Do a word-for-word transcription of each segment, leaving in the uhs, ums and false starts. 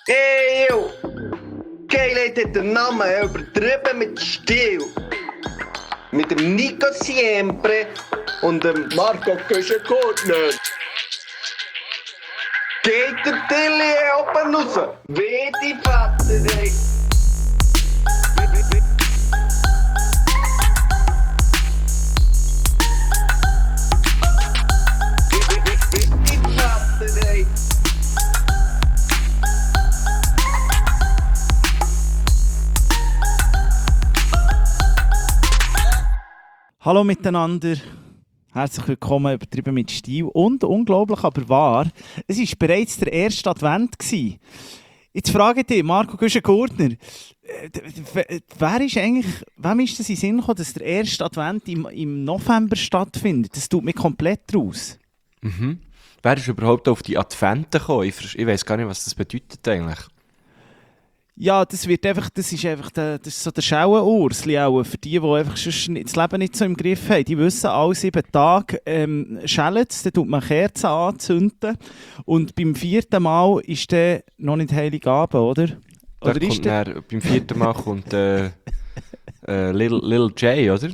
Hey, yo! Geilheit hat den Namen übertrieben mit Stil. Mit dem Nico Siempre und dem Marco Köschen-Gurtner. Geht der Tilly oben raus, wie die Vaterei. Hallo miteinander, herzlich willkommen übertrieben mit Stil und unglaublich aber wahr, es war bereits der erste Advent gewesen. Jetzt frage ich dich, Marco Köschen-Gurtner, wer ist eigentlich, wem ist das in den Sinn gekommen, dass der erste Advent im, im November stattfindet? Das tut mich komplett raus. Mhm. Wer ist überhaupt auf die Advente gekommen? Ich, ich weiss gar nicht, was das bedeutet eigentlich. Ja, das wird einfach, das ist einfach der, das ist so der Schauenursli auch. Für die, die einfach sonst das Leben nicht so im Griff haben. Die wissen, alle sieben Tage ähm, schält es, dann tut man Kerzen anzünden. Und beim vierten Mal ist dann noch nicht Heiligabend, oder? Da oder kommt ist der... dann, beim vierten Mal kommt äh, äh, Lil, Lil J, oder?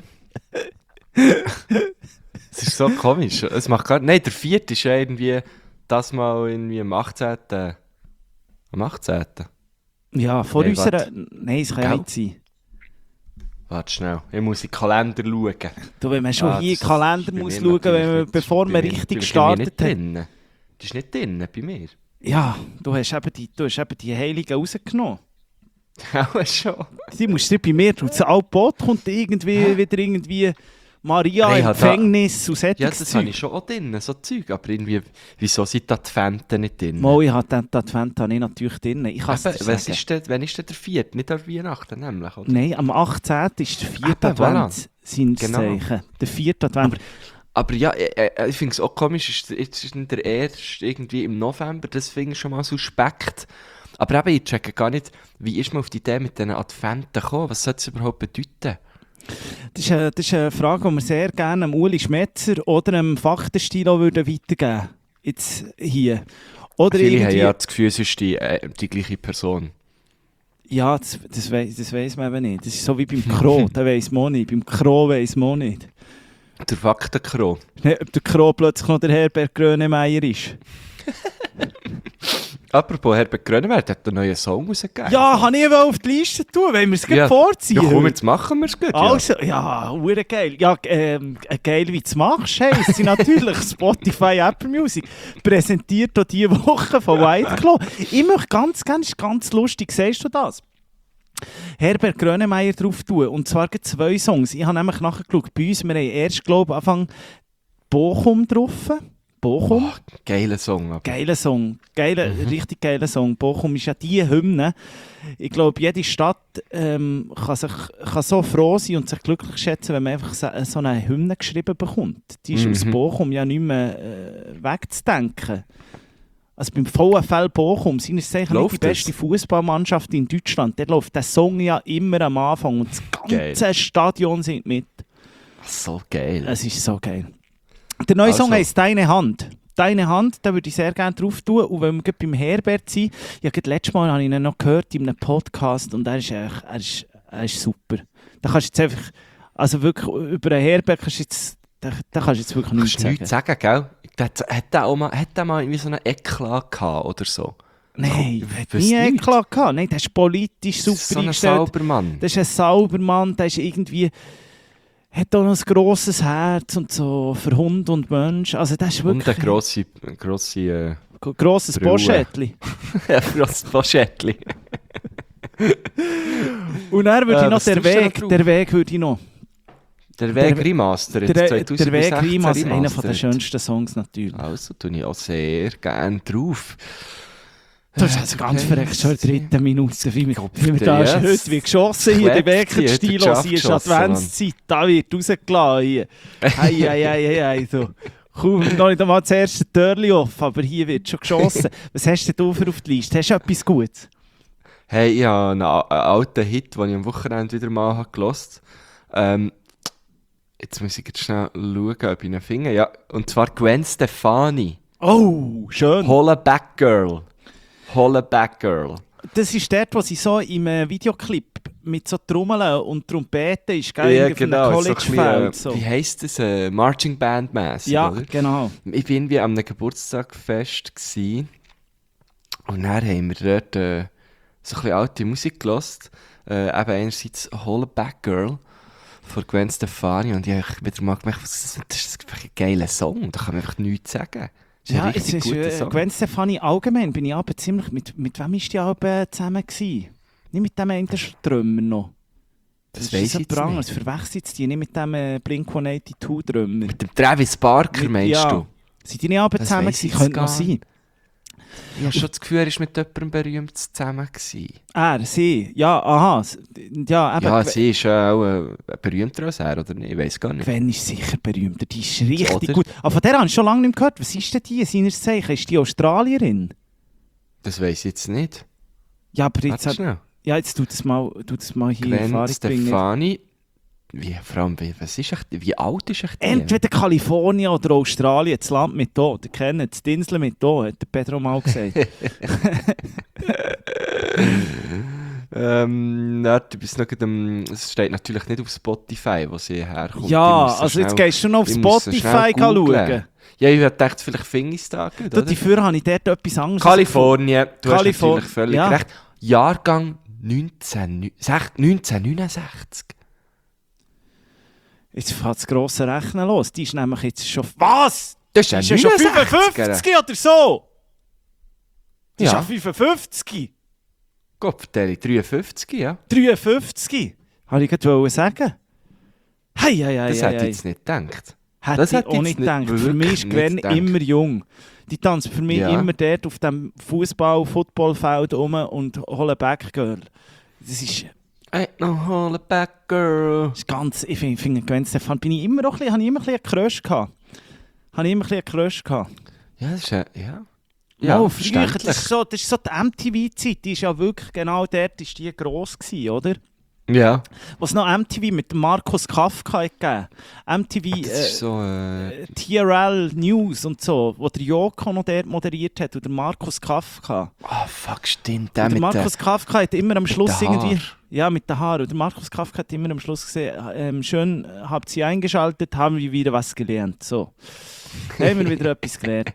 Das ist so komisch. Es macht gar... Nein, der vierte ist ja irgendwie das Mal irgendwie am achtzehnten Am achtzehnten Ja, vor nee, unserer... Warte. Nein, es kann ja nicht sein. Warte schnell, ich muss in den Kalender schauen. Du, wenn man schon ah, hier in den Kalender muss schauen, wenn man, nicht, bevor man richtig gestartet hat. Drin. Das ist nicht drin bei mir. Ja, du hast eben die, du hast eben die Heiligen rausgenommen. Ja, schon. Die musst du nicht bei mir tun. Das Altbot kommt irgendwie Hä? wieder irgendwie... Maria hey, im Gefängnis und solches Ja, das habe ich schon auch drin, so Zeug. Aber irgendwie, wieso sind die Adventen nicht drin? Mal, ich habe den Advent habe ich natürlich drin. Ich kann es dir was ist denn, wann ist denn der vierte? Nicht an Weihnachten nämlich, oder? Nein, am achtzehnten ist der vierte Eben, Advent, voilà. sein Genau. Zeichen. Der vierte Advent. Aber, aber ja, ich, ich finde es auch komisch, ist, jetzt ist nicht der erste irgendwie im November, das finde ich schon mal suspekt. Aber eben, ich checke gar nicht, wie ist man auf die Idee mit diesen Adventen gekommen? Was soll das überhaupt bedeuten? Das ist, eine, das ist eine Frage, die wir sehr gerne dem Uli Schmetzer oder dem Faktenstilo würden weitergeben. Jetzt hier. Oder Viele irgendwie... haben ja das Gefühl, es ist die, äh, die gleiche Person. Ja, das, das, weiss, das weiss man eben nicht. Das ist so wie beim Kro, da weiss man auch nicht. Beim Kro weiss man auch nicht. Der Faktenkro. Ob der Kro plötzlich noch der Herbert Grönemeyer ist. Apropos Herbert Grönemeyer, hat einen neuen Song rausgegeben. Ja, kann ich auf die Liste tun, wenn wir es ja. vorziehen. Ja, komm, jetzt machen wir es gut. Also, ja, hure geil. Ja, ähm, geil, wie du es machst, heisst sie natürlich Spotify, Apple Music. Präsentiert hier diese Woche von White Claw. Ich möchte ganz, ganz, ganz lustig, siehst du das? Herbert Grönemeyer drauf tun. Und zwar gibt es zwei Songs. Ich habe nämlich nachgeschaut, bei uns, wir haben erst, glaube ich, Anfang Bochum drauf. Bochum. Oh, geiler Song. Aber. Geiler Song. Geiler, Mhm. Richtig geiler Song. Bochum ist ja die Hymne. Ich glaube, jede Stadt ähm, kann, sich, kann so froh sein und sich glücklich schätzen, wenn man einfach so, so eine Hymne geschrieben bekommt. Die ist Mhm. aus Bochum ja nicht mehr äh, wegzudenken. Also beim VfL Bochum sind es sicher nicht die beste Fußballmannschaft in Deutschland. Dort läuft der Song ja immer am Anfang und das ganze geil. Stadion singt mit. So geil. Es ist so geil. Der neue also. Song heisst «Deine Hand». «Deine Hand», da würde ich sehr gerne drauf tun. Und wenn wir beim Herbert sind, ja, letztes Mal habe ich ihn noch gehört in einem Podcast und er ist, er ist, er ist super. Da kannst du jetzt einfach, also wirklich über den Herbert kannst du jetzt, da, da kannst du jetzt wirklich nichts sagen. nichts sagen, gell? Hat der auch mal, hat der mal irgendwie so einen Eklat gehabt oder so? Nein, er hat nie einen Eklat gehabt. Nein, der ist politisch super so ein eingestellt. Saubermann. Das ist ein Saubermann, der ist irgendwie... hat auch noch ein grosses Herz und so für Hund und Mensch. Also das ist wirklich... Und ein grosse, grosse, äh, grosses Poschettli. Ja, ein grosses Poschettli. Und dann würde äh, ich noch der Weg, der Weg würde ich noch. Der Weg der, Remastered, der, der Weg Remastered, einer der schönsten Songs natürlich. Also tue ich auch sehr gerne drauf. Du hast also ganz verreckt schon in der dritten Minute, wie wir, wie wir da yes. heute wie geschossen hier, der Wecker-Stilo, sie ist Adventszeit, da wird rausgelassen hier. Hei, hei, hei, hei, so. Komm, noch nicht einmal das erste Türchen offen, aber hier wird schon geschossen. Was hast denn du für auf die Liste? Hast du etwas Gutes? Hey, ich habe einen, einen alten Hit, den ich am Wochenende wieder mal gehört habe. Ähm, jetzt muss ich jetzt schnell schauen, ob ich ihn finde. Ja, und zwar Gwen Stefani. Oh, schön. Holla Back Girl. Hollaback Girl. Das ist dort, wo sie so im äh, Videoclip mit so Trommeln und Trompeten ist, gell? Ja, Irgendwie auf genau. einem So ein bisschen, College-Feld. äh, So. Wie heisst das? Äh, Marching Band mäßig, Ja, oder? genau. Ich war irgendwie an einem Geburtstagfest gsi und dann haben wir dort äh, so ein bisschen alte Musik gehört. Äh, eben einerseits Hollaback Girl von Gwen Stefani und ich habe wieder mal gemerkt, das ist, das ist einfach ein geiler Song, da kann man einfach nichts sagen. Das ist Ja, ein es richtig ist, guter äh, Song. Gwen Stefani allgemein bin ich aber ziemlich... Mit, mit wem war die Alben zusammen gewesen? Nicht mit dem einen Trümmer noch. Das ist weiss ich jetzt anderes. nicht. Verwechselt die nicht mit dem äh, Blink hundertachtzig-Trümmer. Mit dem Travis Barker, Mit- meinst ja. du? Sind die nicht Alben Das zusammen weiss ich gewesen? jetzt Könnte noch gar sein. Ich habe schon das Gefühl, er war mit jemandem berühmt zusammen. Gewesen. Er, sie. Ja, aha. s- Ja, eben. Ja, Gwen- sie ist ja auch äh, berühmter als er, oder nicht? Ich weiß gar nicht. Gwen ist sicher berühmter. Die ist richtig Oder? gut. Aber von der habe ich schon lange nicht mehr gehört. Was ist denn die? Seines Zeichen? Ist die Australierin? Das weiß ich jetzt nicht. Ja, aber jetzt, Warte hat, schnell. ja, jetzt tut es mal, tut es mal hier in Gwen Erfahrung bringen. Stefani. Wie, vor allem, wie, was ist echt, wie alt ist echt die? Entweder Kalifornien oder Australien, das Land mit da. Ihr kennt das Insel mit da, hat der Pedro mal gesagt. ähm, warte, bis noch gerade, ähm, es steht natürlich nicht auf Spotify, wo sie herkommt. Ja, Ich muss so also jetzt schnell- gehst du noch auf ich muss so Spotify schnell schauen. googlen. Ja, ich dachte, vielleicht finde ich es da gut, Da, oder? dafür habe ich dort etwas anderes. Kalifornien, du Kalifor- hast natürlich völlig ja. recht. Jahrgang neunzehnhundertneunundsechzig. Jetzt fängt das grosse Rechnen los. Die ist nämlich jetzt schon... Was? Das Die ist ist ja schon neunundsechziger. fünfundfünfzig oder so? Die ist Ja. ja fünfundfünfzig. Gott, der dreiundfünfzig, ja. dreiundfünfzig. Habe ich gerade sagen. Hei, hei, hei, Das hei, hätte ich hei. jetzt nicht gedacht. Hätte Das ich hätte auch ich nicht jetzt nicht- gedacht. Für mich ist wirklich Gwen nicht gedacht. immer jung. Die tanzt für mich Ja. immer dort auf dem Fußball-Footballfeld rum und holen Backgirl. Das ist, Ain't no hollaback girl. das ist ganz... Ich finde, find, Gwen Stefani... Bin ich immer noch ein bisschen... Habe ich immer ein bisschen einen Crush gehabt. Habe ich immer ein bisschen einen Crush gehabt. Ja, das ist ja... Ja, Ja, ja früher, das ist so, das ist so die M T V-Zeit. Die ist ja wirklich genau dort, ist die gross gewesen, oder? Ja. Was noch M T V mit dem Markus Kafka hat gegeben. M T V... Das äh, ist so... Äh, T R L News und so, wo der Joko noch dort moderiert hat und der Markus Kafka. oh, fuck, stimmt. Der Und der mit Markus Kafka hat immer am Schluss den irgendwie... Haaren. Ja, mit den Haaren. Und der Markus Kafka hat immer am Schluss gesagt, ähm, schön, äh, habt Sie eingeschaltet, haben wir wieder was gelernt. So. Haben wir wieder etwas gelernt.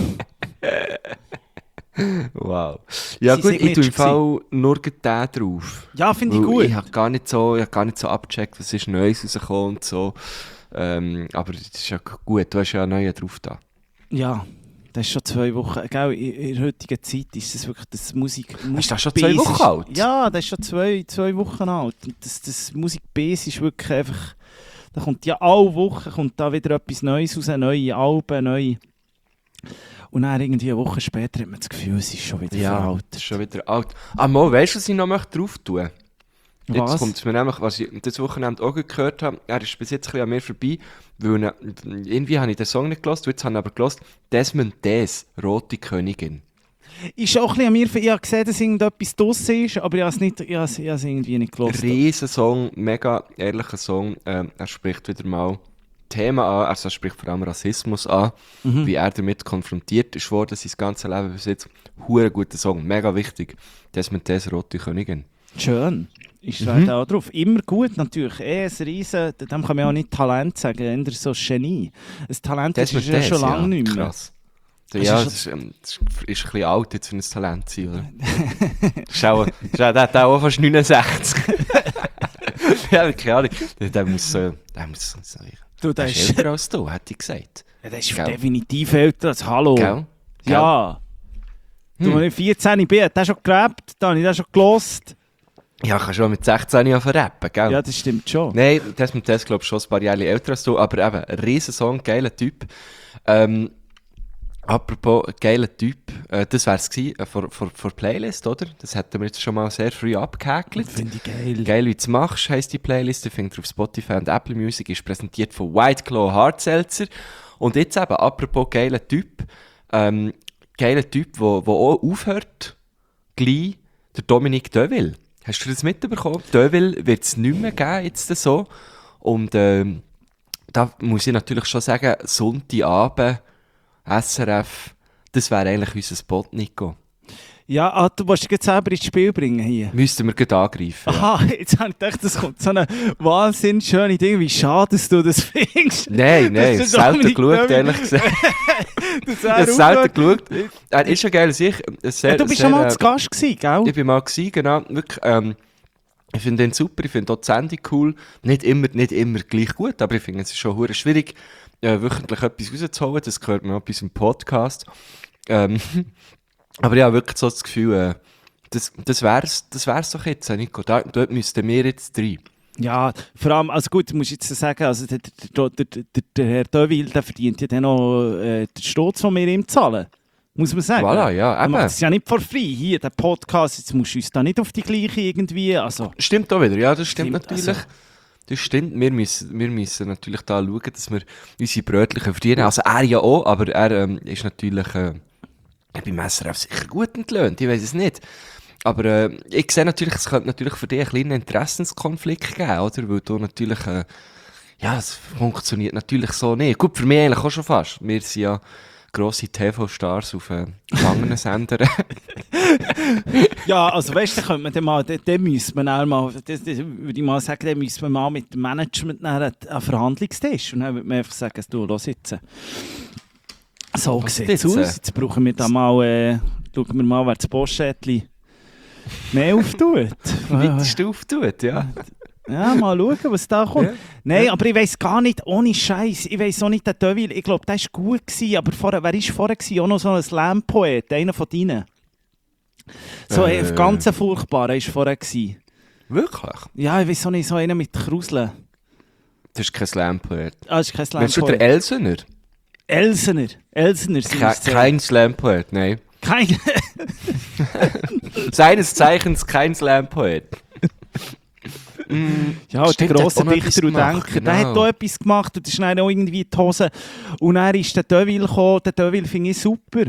der... Wow. Ja Sie gut, sind ich tue im mit Fall nur den drauf. Ja, finde ich Weil gut. Ich habe gar nicht so, ich hab gar nicht so abgecheckt, was ist Neues rausgekommen und so. Ähm, aber das ist ja gut, du hast ja einen neuen drauf da. Ja, das ist schon zwei Wochen. Gell, in, in der heutigen Zeit ist das wirklich das Musik. Ist das schon zwei Wochen alt? Ja, das ist schon zwei, zwei Wochen alt. Und das, das Musik-Base ist wirklich einfach. Da kommt ja alle Wochen kommt da wieder etwas Neues raus, neue Alben, neue. Und dann irgendwie eine Woche später hat man das Gefühl, es ist schon wieder Ja, veraltet. das ist schon wieder alt. Ah, mal, weißt du, was ich noch möchte drauf tun? Jetzt Was? kommt es mir nämlich, was ich das Wochenende auch gehört habe, er ist bis jetzt ein bisschen an mir vorbei, weil ne, irgendwie habe ich den Song nicht gehört, jetzt habe ich aber gehört, Desmond Des, Rote Königin. Ist auch ein bisschen an mir, ich habe gesehen, dass irgendetwas draussen ist, aber ich habe es, nicht, ich habe es, ich habe es irgendwie nicht gehört. Riesen Song, mega ehrlicher Song, ähm, er spricht wieder mal Thema an, also er spricht vor allem Rassismus an, Mhm. wie er damit konfrontiert ist worden, sein ganzes Leben bis jetzt. Hure guter Song, mega wichtig. Desmond Des, Rote Königin. Schön. Ich Mhm. schreibe auch drauf. Immer gut natürlich. Eh, ein Riesen, dem kann man auch nicht Talent sagen, eher so ein Genie. Ein Talent ist Desmond ja Des, schon lange nicht mehr. Krass. Das Ja, ist das ist, ähm, das ist ein bisschen alt jetzt für ein Talent zu sein, oder? Das ist auch, das ist auch, der hat auch fast neunundsechzig. Ja, keine Ahnung. Der, der muss so, der muss so, Du, der das ist ist, älter als du, hätte ich gesagt. ja, das ist Gell? definitiv älter als Hallo. Gell? Gell? Ja. Du, Hm. als ich vierzehn bin, hat der schon gerapt, da habe ich den schon gelost. Ja, ich kann schon mit sechzehn Jahre rappen, gell? Ja, das stimmt schon. Nein, das mit das glaube ich schon ein paar Jahre älter als du, aber eben, ein riesen Song, geiler Typ. Ähm, apropos geiler Typ, äh, das wäre es gewesen, äh, vor, vor, vor Playlist, oder? Das hätten wir jetzt schon mal sehr früh abgehäkelt. Finde ich geil. Geil, wie du es machst, heisst die Playlist. Ihr findet ihr auf Spotify und Apple Music. Ist präsentiert von White Claw Hard Seltzer. Und jetzt eben, apropos geiler Typ, ähm, geiler Typ, der auch aufhört, gleich, der Dominique Deville. Hast du das mitbekommen? Deville wird es nicht mehr geben, jetzt so. Und ähm, da muss ich natürlich schon sagen, Sonntagabend, S R F, das wäre eigentlich unser Spot, Nico. Ja, ah, du musst dich jetzt selber ins Spiel bringen hier. Müssten wir gleich angreifen. Ja. Aha, jetzt habe ich gedacht, das kommt so eine wahnsinnig schöne Ding. Wie schade, dass du das findest. Nein, nein, Das ist selten Dominik geschaut, Dömi. ehrlich gesagt. Das Ich habe selten geschaut. Er ist schon geil, ich. Sehr, Ja, du bist sehr, schon mal äh, zu Gast gewesen, gell? Ich bin mal gewesen, genau. Wirklich, ähm, ich finde den super, ich finde auch die Sendung cool. Nicht immer, nicht immer gleich gut, aber ich finde es ist schon hure schwierig, äh, wöchentlich etwas rauszuholen. Das gehört mir auch bei unserem Podcast. Ähm, aber ich habe wirklich so das Gefühl, äh, das, das wär's, das wär's doch jetzt, Nico. Da, dort müssten wir jetzt rein. Ja, vor allem, also gut, du musst jetzt sagen, also der, der, der, der, der Herr Dövil, der verdient ja dann noch äh, den Stutz, den wir ihm zahlen. Muss man sagen. Voilà, ja, Er eben. macht es ja nicht for free. Hier, der Podcast, jetzt musst du uns da nicht auf die gleiche irgendwie, also... Stimmt auch wieder, ja, das stimmt, Stimmt, natürlich. also- Das stimmt, wir müssen, wir müssen natürlich da schauen, dass wir unsere Brötchen verdienen. Also er ja auch, aber er ähm, ist natürlich äh, beim S R F sicher gut entlöhnt, ich weiß es nicht. Aber äh, ich sehe natürlich, es könnte natürlich für dich einen kleinen Interessenskonflikt geben, oder? Weil du natürlich, äh, ja, es funktioniert natürlich so nicht. Gut, für mich eigentlich auch schon fast. Wir sind ja grosse T V-Stars auf äh, langen Sendern. Ja, also weißt du, dann könnte man dann mal, dann, dann müsste man auch mal, das, das würde ich mal sagen, dann müsste man mal mit dem Management an einen Verhandlungstisch und dann würde man einfach sagen, du, los jetzt. So Was sieht jetzt? es aus, jetzt brauchen wir da mal, äh, schauen wir mal, wer das Postschädchen mehr auftut. Weitest auftut, ja. Ja, mal schauen, was da kommt. Ja. Nein, aber ich weiss gar nicht, ohne Scheiß. Ich weiss auch nicht, der Dövil, ich glaube, der war gut gewesen, aber vorher, wer war vorher gewesen? Auch noch so ein Slam-Poet, einer von deinen. So Äh. ein ganz furchtbarer war vorher gewesen. Wirklich? Ja, ich weiss auch nicht, so einer mit Kruseln. Das ist kein Slam-Poet. Ah, das ist kein Meinst du den Slam-Poet. Elsener? Elsener. Elsener sind Ke es. kein Slam-Poet, nein. Kein... Seines Zeichens kein Slam-Poet. Ja, der Stimmt, der grosse hat auch noch etwas Dichter und gemacht, Denker, der genau. hat auch etwas gemacht und das ist dann auch irgendwie die Hose. Und dann ist der Dövil gekommen, der Dövil finde ich super.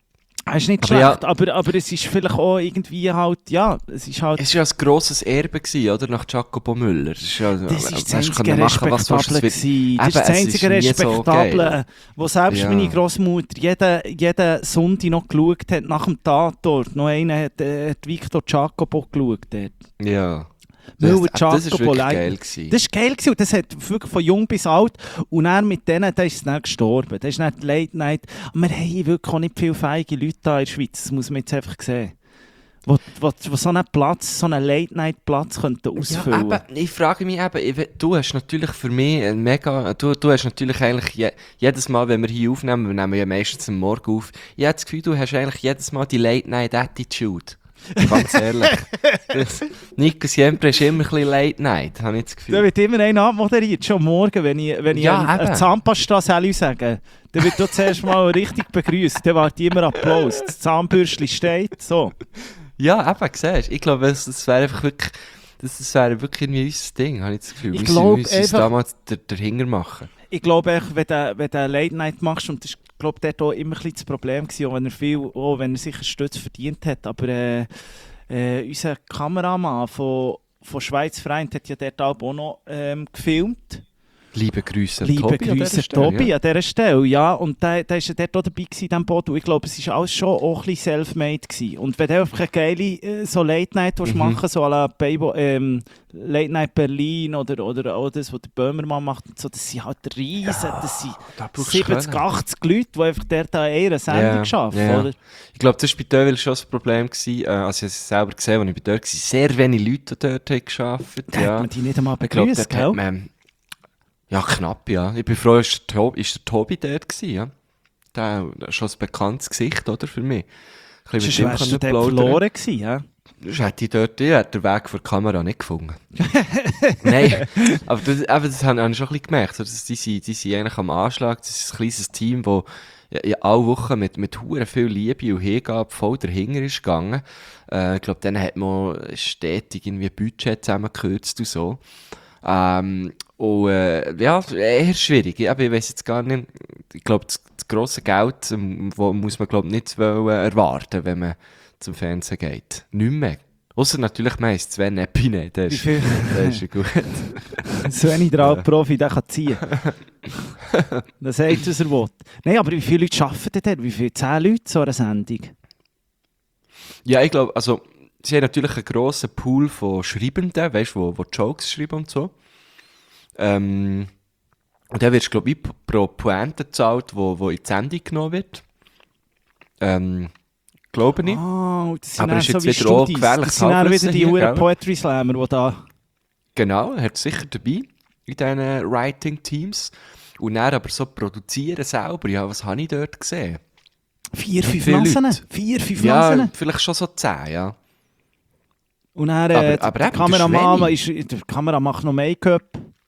Er ist nicht Aber ja- schlecht, aber, aber es ist vielleicht auch irgendwie halt, ja, es ist halt... Es war ja ein grosses Erbe, gewesen, oder? Nach Jacopo Müller. Das ist, ja, Das ist das hast einzige können machen, was du willst, Respektable es wird- gewesen. Das ist Eben, das es ist einzige nie so Respektable, geil. wo selbst Ja. meine Großmutter jeden, jeden Sonntag noch geschaut hat, nach dem Tatort. Noch einer hat, äh, hat Victor Jacopo geschaut. Dort. Ja. Müller Das, das ist Jacopo, wirklich leider. geil gewesen. Das war geil gewesen, und das hat wirklich von jung bis alt. Und er mit denen, der ist dann gestorben. Das ist nicht Late Night. Und wir haben wirklich auch nicht viele feige Leute da in der Schweiz. Das muss man jetzt einfach sehen. Wo, wo, wo so einen Platz, so einen Late Night Platz könnten ausfüllen. Ja, eben, ich frage mich eben, ich we- du hast natürlich für mich ein mega, du, du hast natürlich eigentlich je, jedes Mal, wenn wir hier aufnehmen, wir nehmen ja meistens am Morgen auf, ich habe das Gefühl, du hast eigentlich jedes Mal die Late Night Attitude. Ganz ehrlich. Das, Nico Siempre ist immer ein bisschen Late Night, habe ich das Da Gefühl. wird immer einer abmoderiert, schon morgen, wenn ich, wenn ich Ja, eine, eine eben. Zahnpasta soll sage. Dann wird dort zuerst mal richtig begrüßt. Dann warte immer Applaus. Das Zahnbürstchen steht, so. Ja, eben, siehst du. Ich glaube, das, das wäre einfach wirklich, das, das wäre wirklich irgendwie unser Ding, habe ich das Gefühl. Ich Wir glaub müssen uns einfach- damals dahinter machen. Ich glaube, echt, wenn du wenn du Late Night machst, und das ist, glaube ich, dort auch immer ein bisschen das Problem gewesen, auch wenn er viel, auch wenn er sicher Stütz verdient hat, aber äh, äh, unser Kameramann von, von Schweiz Freund hat ja dort auch noch ähm, gefilmt. Liebe Grüße, Liebe Tobi, an Grüße, dieser Stelle, Tobi, ja. an dieser Stelle. Ja, und der, der ist ja dort auch dabei gewesen, in diesem Boot. Und ich glaube, es war alles schon auch ein bisschen self-made gewesen. Und wenn du einfach eine geile äh, so Late Night willst Mhm. machen, so à la Baybo, ähm, Late Night Berlin oder, oder auch das, was der Böhmermann macht, und so, das sind halt riesen, das sind Da brauchst du siebzig, können. achtzig Leute, die einfach dort an einer Sendung Ja, schaffen, ja. oder? Ich glaube, das war bei Dövil schon das Problem. Gewesen. Äh, also ich habe es selber gesehen, als ich bei dort war. Sehr wenig Leute die dort haben gearbeitet. Da Ja. hat man die nicht einmal Ich glaube, begrüßt, dort hat gell? man... Ja, knapp, ja. Ich bin froh, ist der Tobi, ist der Tobi dort gewesen, ja. Der der ist schon ein bekanntes Gesicht, oder, für mich. Ein bisschen Sonst mit wärst du dem dort plaudern. verloren gewesen, ja? Sonst hätte ich dort, ich hätte den Weg vor die Kamera nicht gefunden. Nein, aber das, aber das habe ich schon ein bisschen gemerkt. So, dass die, sind, die sind eigentlich am Anschlag. Das ist ein kleines Team, das ja, ja, alle Wochen mit, mit hure viel Liebe und Hingabe voll dahinter ist gegangen. Äh, ich glaube, dann hat man stetig irgendwie Budget zusammengekürzt und so. Ähm, und äh, ja, eher schwierig. Ich, aber ich weiss jetzt gar nicht, ich glaube, das, das grosse Geld ähm, wo, muss man glaub, nicht wollen, erwarten, wenn man zum Fernsehen geht. Nicht mehr. Ausser natürlich meist Sven Epine, der Wie ist, viel? der ist ja gut. Sven, der alte Profi, der kann ziehen. Das sagt, was er will. Nein, aber wie viele Leute arbeiten denn dort? Wie viele? Zehn Leute so einer Sendung? Ja, ich glaube, also, sie haben natürlich einen grossen Pool von Schreibenden, weißt du, wo, wo Jokes schreiben und so. Ähm, und dann wirst du, glaube ich, pro Pointe gezahlt, wo, wo in die Sendung genommen wird. Ähm, glaube ich. Ah, das sind Aber dann ist so jetzt wie wieder auch Studis. gefährliches Das sind dann Halbwissen wieder die hier, Huren gell? Poetry Slammer, die da... Genau, er hat sicher dabei in diesen Writing-Teams. Und dann aber so produzieren selber, ja, was habe ich dort gesehen? Vier, fünf viele Nasen. Leute. Vier, fünf Ja, Nasen. vielleicht schon so zehn, ja. Und dann, Aber- äh, aber der eben, Kameramann das ist, der Kameramann macht noch Make-up.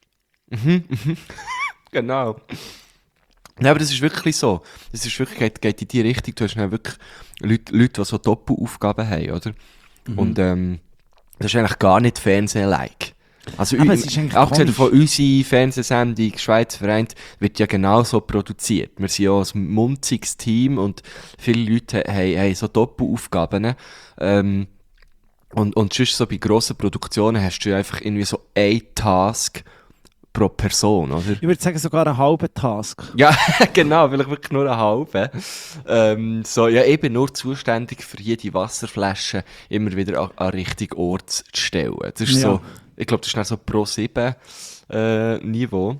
Genau. Ja, aber das ist wirklich so. Das ist wirklich, geht, geht in die Richtung. Du hast dann wirklich Leute, Leute, die so Doppelaufgaben haben, oder? Und ähm, das ist eigentlich gar nicht Fernsehen-like. Also, Aber ü- es ist eigentlich abgesehen komisch. von unserer Fernsehsendung «Schweiz vereint» wird ja genau so produziert. Wir sind ja ein munziges Team und viele Leute ha- haben, haben so Doppelaufgaben. Ähm, und, und sonst so bei grossen Produktionen hast du ja einfach irgendwie so ein Task pro Person, oder? Ich würde sagen, sogar einen halben Task. Ja, genau, vielleicht wirklich nur eine halbe. Ähm, so, ja, ich bin nur zuständig für jede Wasserflasche immer wieder an, an den richtigen Ort zu stellen. Das ist Ja. so, ich glaube, das ist dann so pro sieben äh, Niveau.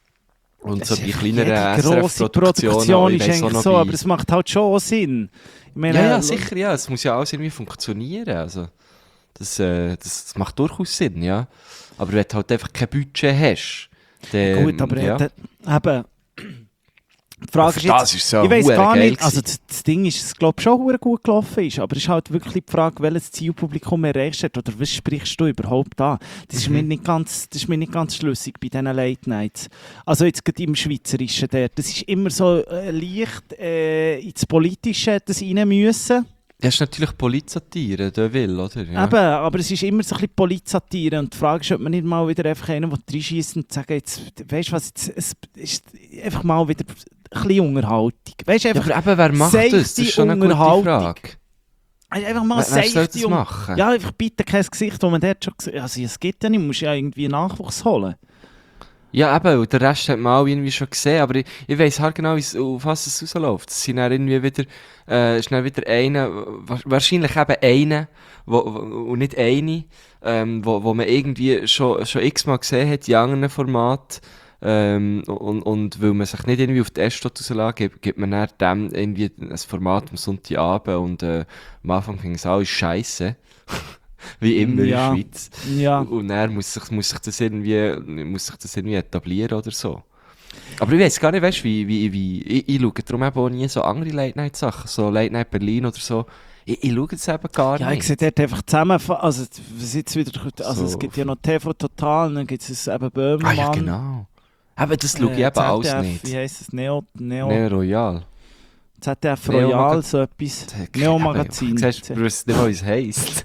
Und Das so ist bei einfach kleineren jede S R grosse F-Produktionen. Produktion ich ist weiss auch eigentlich noch so, bei- aber es macht halt schon auch Sinn. Ich meine, Ja, ja, äh, sicher, ja. Es muss ja alles irgendwie funktionieren. Also, das, äh, das, das macht durchaus Sinn, ja. Aber wenn du halt einfach kein Budget hast, dann, Gut, aber ja. äh, eben... Die Frage ist Ja, für jetzt, das ist so ich weiß hure gar geil nicht, also das, das Ding ist, es glaube schon hure gut gelaufen ist, aber es ist halt wirklich die Frage, welches Zielpublikum erreicht hat, oder was sprichst du überhaupt an? Das ist, Mhm. mir nicht ganz, das ist mir nicht ganz schlüssig bei diesen Late Nights. Also jetzt gerade im Schweizerischen dort, das ist immer so äh, leicht äh, ins Politische das rein müssen. Das ist natürlich Polizsatire, der will, oder? Ja. Eben, aber es ist immer so ein bisschen Polizsatire und die Frage ist, ob man nicht mal wieder einfach einen, der reinschießt und sagt, jetzt, weißt du was, jetzt, es ist einfach mal wieder ein bisschen Unterhaltung. Weißt du, Ja, einfach, aber eben, wer macht das? Das ist schon eine gute Unterhaltung. Frage. einfach mal Wer, wer soll safety das und- machen? Ja, einfach bitte kein Gesicht, wo man dort schon gesehen also es gibt ja nicht, man muss ja irgendwie Nachwuchs holen. Ja, eben, und der Rest hat man auch irgendwie schon gesehen, aber ich, ich weiss halt genau, wie's- auf was es rausläuft. Es sind dann irgendwie wieder, äh, ist dann wieder einer, wa- wahrscheinlich eben einer, wo, wo, und nicht eine, ähm, wo, wo man irgendwie schon, schon x-mal gesehen hat in anderen Formaten, ähm, und, und weil man sich nicht irgendwie auf die Essstot rauslassen, gibt, gibt man dann dem irgendwie ein Format am Sonntagabend und äh, am Anfang finden es alle scheisse. Wie immer Ja. in der Schweiz. Ja. Und er muss sich, muss sich das irgendwie, muss sich das irgendwie etablieren oder so. Aber ich weiß gar nicht, weißt, wie, wie, wie, ich, ich schaue darum eben auch nie so andere Late-Night-Sachen, so Late-Night Berlin oder so. Ich, ich schaue das eben gar Ja, ich nicht. sehe dort einfach zusammen, also was jetzt wieder, also So. es gibt ja noch T V Total, und dann gibt es eben Ah Böhmermann. ja, genau. Aber das schaue ich äh, eben alles Z D F, nicht. Wie heisst es? Neo, Neo, Nee, Royal. Z D F Neo Royal, Maga- so etwas. Neo Neo-Magazin. Siehst du, du weißt nicht, wie es heisst.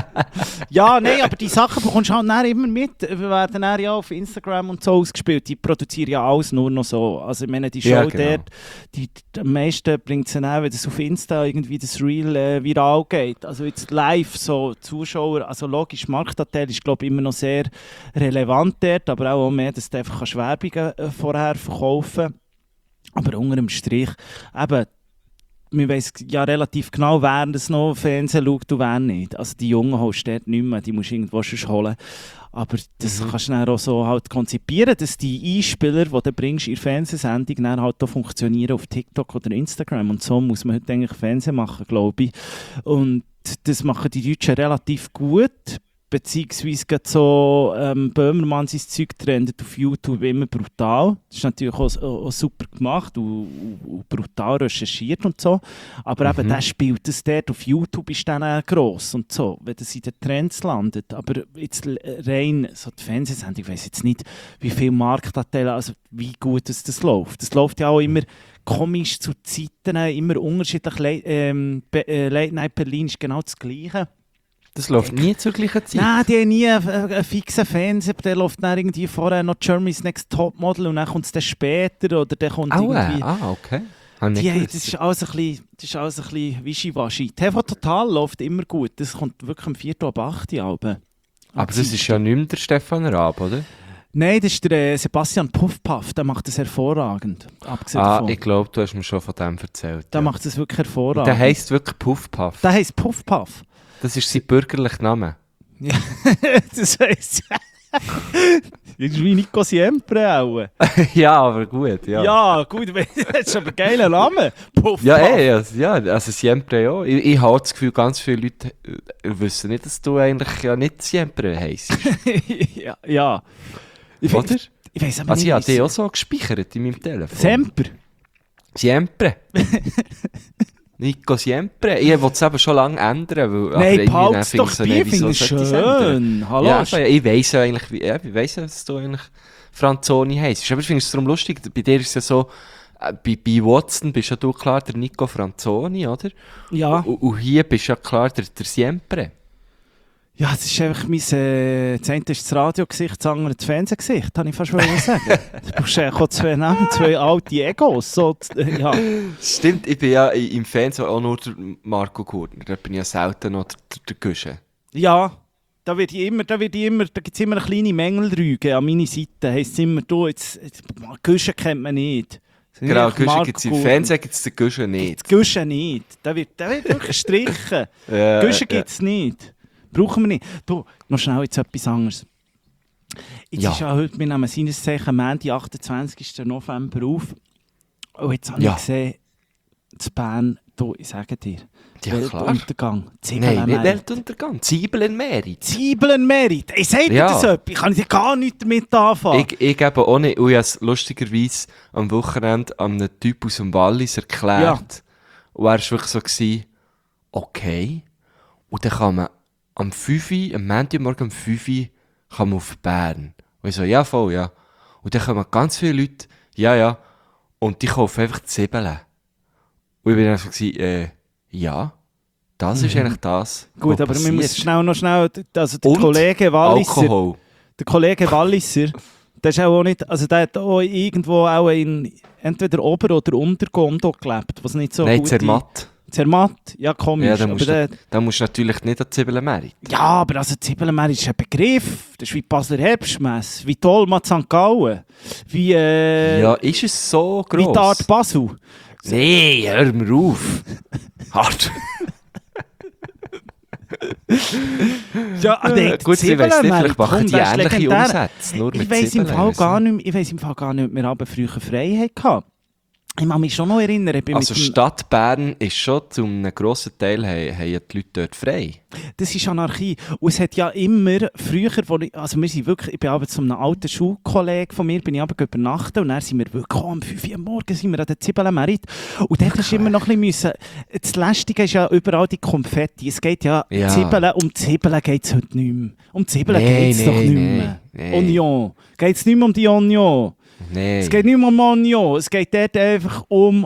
Ja, nein, aber die Sachen bekommst du halt dann immer mit. Wir werden dann ja auf Instagram und so ausgespielt. Die produzieren ja alles nur noch so. Also ich meine, die Show Ja, genau. dort, die, die, am meisten bringt es dann auch, wenn das auf Insta irgendwie das Reel äh, viral geht. Also jetzt live so Zuschauer, also logisch, Marktanteil ist glaube ich immer noch sehr relevant dort, aber auch mehr, dass du einfach kannst Werbungen äh, vorher verkaufen. Aber unter dem Strich, eben, man weiss ja relativ genau, wer das noch Fernsehen schaut und wer nicht. Also die Jungen holst du dort nicht mehr, die musst du irgendwo schon holen. Aber das Mhm. kannst du dann auch so halt konzipieren, dass die Einspieler, die du bringst in der Fernsehsendung, dann halt auch funktionieren auf TikTok oder Instagram. Und so muss man heute eigentlich Fernsehen machen, glaube ich. Und das machen die Deutschen relativ gut. Beziehungsweise gerade so ähm, Böhmermann sein Zeug trendet auf YouTube immer brutal. Das ist natürlich auch, auch, auch super gemacht und, und, und brutal recherchiert und so. Aber eben, Mhm. der spielt das dort auf YouTube, ist dann auch gross und so, wenn das in den Trends landet. Aber jetzt l- rein so die Fernsehsendung, ich weiss jetzt nicht, wie viel Marktanteil, also wie gut das, das läuft. Das läuft ja auch immer komisch zu Zeiten, immer unterschiedlich. Le ähm, Be äh, Late Night Berlin ist genau das Gleiche. Das läuft nie zur gleichen Zeit. Nein, die haben nie einen, einen fixen Fernseher, der läuft dann irgendwie vorher noch Germany's Next Topmodel und dann kommt es dann später oder der kommt Au, irgendwie... äh, ah, okay. Hab ich Die, nicht haben- gewusst. das ist alles ein bisschen, das ist alles ein bisschen wischiwaschi. T V Total läuft immer gut, das kommt wirklich am vierten ab acht Uhr. Aber das ist ja nicht mehr der Stefan Raab, oder? Nein, das ist der äh, Sebastian Puffpaff, der macht das hervorragend. Abgesehen Ah, davon. ich glaube, du hast mir schon von dem erzählt. Der ja. macht das wirklich hervorragend. Der heisst wirklich Puffpuff. Der heisst Puffpaff. Das ist sein bürgerlicher Name. Ja, das heisst... Das ist wie Nico Siempre auch. Ja, aber gut, ja. Ja, gut, das ist aber ein geiler Name. Puffpaff. Ja, ey, also, ja, also Siempre ja. Ich, ich habe das Gefühl, ganz viele Leute äh, wissen nicht, dass du eigentlich ja nicht Siempre heisst. ja, ja. Ich Oder? weiss- Ich weiss aber Also ich habe nicht, die wie auch so gespeichert in meinem Telefon. Semper. Siempre. Nico Siempre. Ich wollte es eben schon lange ändern, weil... Nein, aber behalte irgendwie es finde doch ich so, bei, nee, finde wieso ich sollte ich es ändern? schön. Hallo. Ja, aber ich weiss ja eigentlich, wie- ja, ich weiss ja, dass du eigentlich Franzoni heisst. Aber ich finde es darum lustig, bei dir ist es ja so, äh, bei, bei Watson bist ja du klar der Nico Franzoni, oder? Ja. Und, und hier bist ja klar der, der Siempre. Ja, es ist einfach mein... Äh, das eine ist das Radiogesicht, das andere das Fernsehgesicht, habe ich fast wollen sagen. Du brauchst eigentlich auch zwei Namen, zwei alte Egos. So, äh, ja. Stimmt, ich bin ja i- im Fernsehen auch nur der Marco Gurtner. Da bin ich ja selten noch der, der, der Güsche. ja, da wird ich immer, da wird ich immer, da gibt es immer eine kleine Mängelrüge an meiner Seite. Heisst es immer, du, jetzt, jetzt Güsche kennt man nicht. Genau, Marco Güsche gibt es im Gurtner. Fernsehen, gibt es den Güsche nicht. Güsche nicht. Da wird, da wird wirklich gestrichen. Ja, Güsche ja. gibt es nicht. Brauchen wir nicht. Du, noch schnell jetzt etwas anderes. Jetzt Ja. ist ja heute, wir nehmen seines Zeichen Montag, achtundzwanzigsten November auf. Und jetzt habe Ja. ich gesehen, zu Bern, du, ich sage dir, Ja, klar. Weltuntergang, Nein, nicht Zwiebelmerit. Weltuntergang. Zwiebeln-Merit. Zwiebelmerit. Ich sage dir Ja. das etwas, ich kann dir gar nichts damit anfangen. Ich, ich eben auch nicht. Und ich habe es lustigerweise am Wochenende an einem Typ aus dem Wallis erklärt. Ja. Und er war wirklich so, gewesen, okay. Und dann kann man am fünf Uhr, am Montagmorgen um fünf Uhr, kann man auf Bern. Und ich so, ja, voll, ja. Und dann kommen ganz viele Leute, ja, ja. Und die kaufen einfach Zwiebeln. Und ich bin dann so, gewesen, äh, ja. Das ist eigentlich das, Gut, was aber wir müssen passiert. schnell noch schnell, also der Und Kollege Walliser, Alkohol. der Kollege Walliser, der ist auch nicht, also der hat auch irgendwo auch in entweder Ober- oder Untergondo gelebt, was nicht so Nein, gut Zermatt. Zermatt, ja komisch. Ja, da aber musst, der, du, da musst du natürlich nicht an Zwiebeln-Merit. ja, aber also Zwiebelmeer ist ein Begriff. Das ist wie die Basler Herbstmesse, wie Tolma Sankt Gallen, wie, äh, Ja, ist es so wie gross? die Art Basel. Nee, hör mir auf. Hart. Ja, aber Äh, gut, ich weiss nicht, vielleicht machen die ähnliche Umsätze, nur mit Ich weiss im Zwiebeln, Fall weiss gar nicht. nicht mehr, ich weiss im Fall gar nicht, ob wir aber früher frei hatten. Ich kann mich schon noch erinnern. Ich bin Also mit dem- Stadt Bern ist schon zu einem grossen Teil haben, haben die Leute dort frei. Das ist Anarchie. Und es hat ja immer früher, wo ich, also wir sind wirklich, ich bin aber zu einem alten Schulkollegen von mir, bin ich aber übernachten und dann sind wir wirklich um fünf Uhr am Morgen sind wir an der Zwiebelmerit. Und dort ist immer noch ein bisschen müssen, das Lästige ist ja überall die Konfetti. Es geht ja, Ja. Zwiebeln, um Zwiebeln geht es heute nicht mehr. Um Zwiebeln Nee, geht es doch nee, nicht nee, mehr. nee. Oignon. Geht es nicht mehr um die Oignon. Nein. Es geht nicht mehr um Oignon. Es geht dort einfach um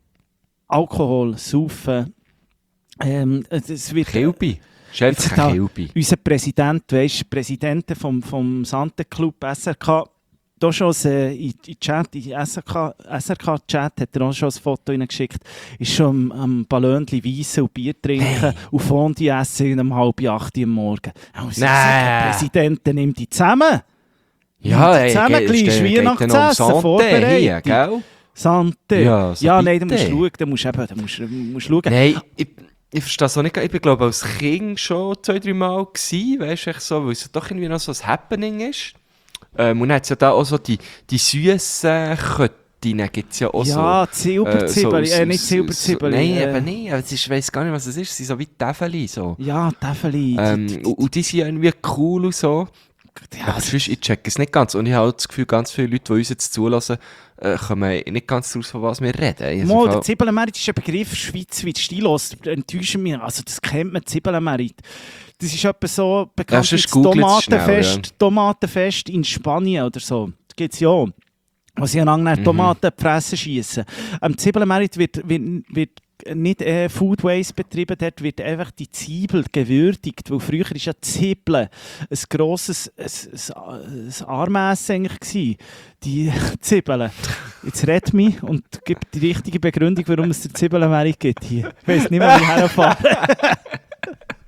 Alkohol, Saufen. Ähm, es wird... Kilby. Es ist einfach Jetzt ein da- Kilby. Unser Präsident, weißt, Präsident vom, vom Sante Club S R K, da schon äh, in, in Chat, in S R K, S R K-Chat hat er auch schon ein Foto geschickt, ist schon am, am Ballonchen weissen und Bier trinken und Fondue essen um halb acht Uhr am Morgen. Also, ich sage, Nein. der Präsident der nimmt die zusammen. Ja, ey, zusammen geht- gleich, geht- geht dann um Weihnachtsessen, Santé hier, vorbereitet. gell? Sante. Ja, so ja nein, du bitte. musst schauen, du musst eben, du musst, du musst schauen. Nein, ich, ich verstehe es auch nicht. Ich bin, glaube als Kind schon zwei, drei Mal gewesen, weißt du, echt so, weil es doch irgendwie noch so ein Happening ist. Ähm, und dann hat es ja da auch so die, die süßen Köttinnen, gibt es ja auch Ja, so. Silberzwiebeli, so- äh, nicht so- Silberzwiebeli. Nein, äh, eben nicht. Aber es ist- Ich weiss gar nicht, was es ist. Es sind so wie Täfeli. So. Ja, Täfeli. Ähm, und, und die sind ja irgendwie cool und so. ja, Aber sonst, ich check es nicht ganz. Und ich habe auch das Gefühl, ganz viele Leute, die uns jetzt zulassen, äh, kommen nicht ganz daraus, von was wir reden. Also Mal, im der Fall- Zwiebelmerit ist ein Begriff schweizweit stilos. Enttäuschen mich. Also, das kennt man, Zwiebelmerit. Das ist etwa so bekannt Ja, wie sonst das googelt es Tomatenfest, schnell, Tomatenfest in Spanien oder so. Das gibt es ja auch. Wo sie einander Mhm. Tomaten in die Fresse schiessen. Am Zwiebelmerit wird, wird, wird nicht äh, Food Waste betrieben, dort wird einfach die Zwiebel gewürdigt, weil früher war ja Zwiebeln ein grosses ein, ein, ein Armessen eigentlich gewesen, die Zwiebeln. Jetzt red mich und gib die richtige Begründung, warum es der Zwiebelmerit gibt hier. Ich weiss nicht mehr, wie ich herfahre.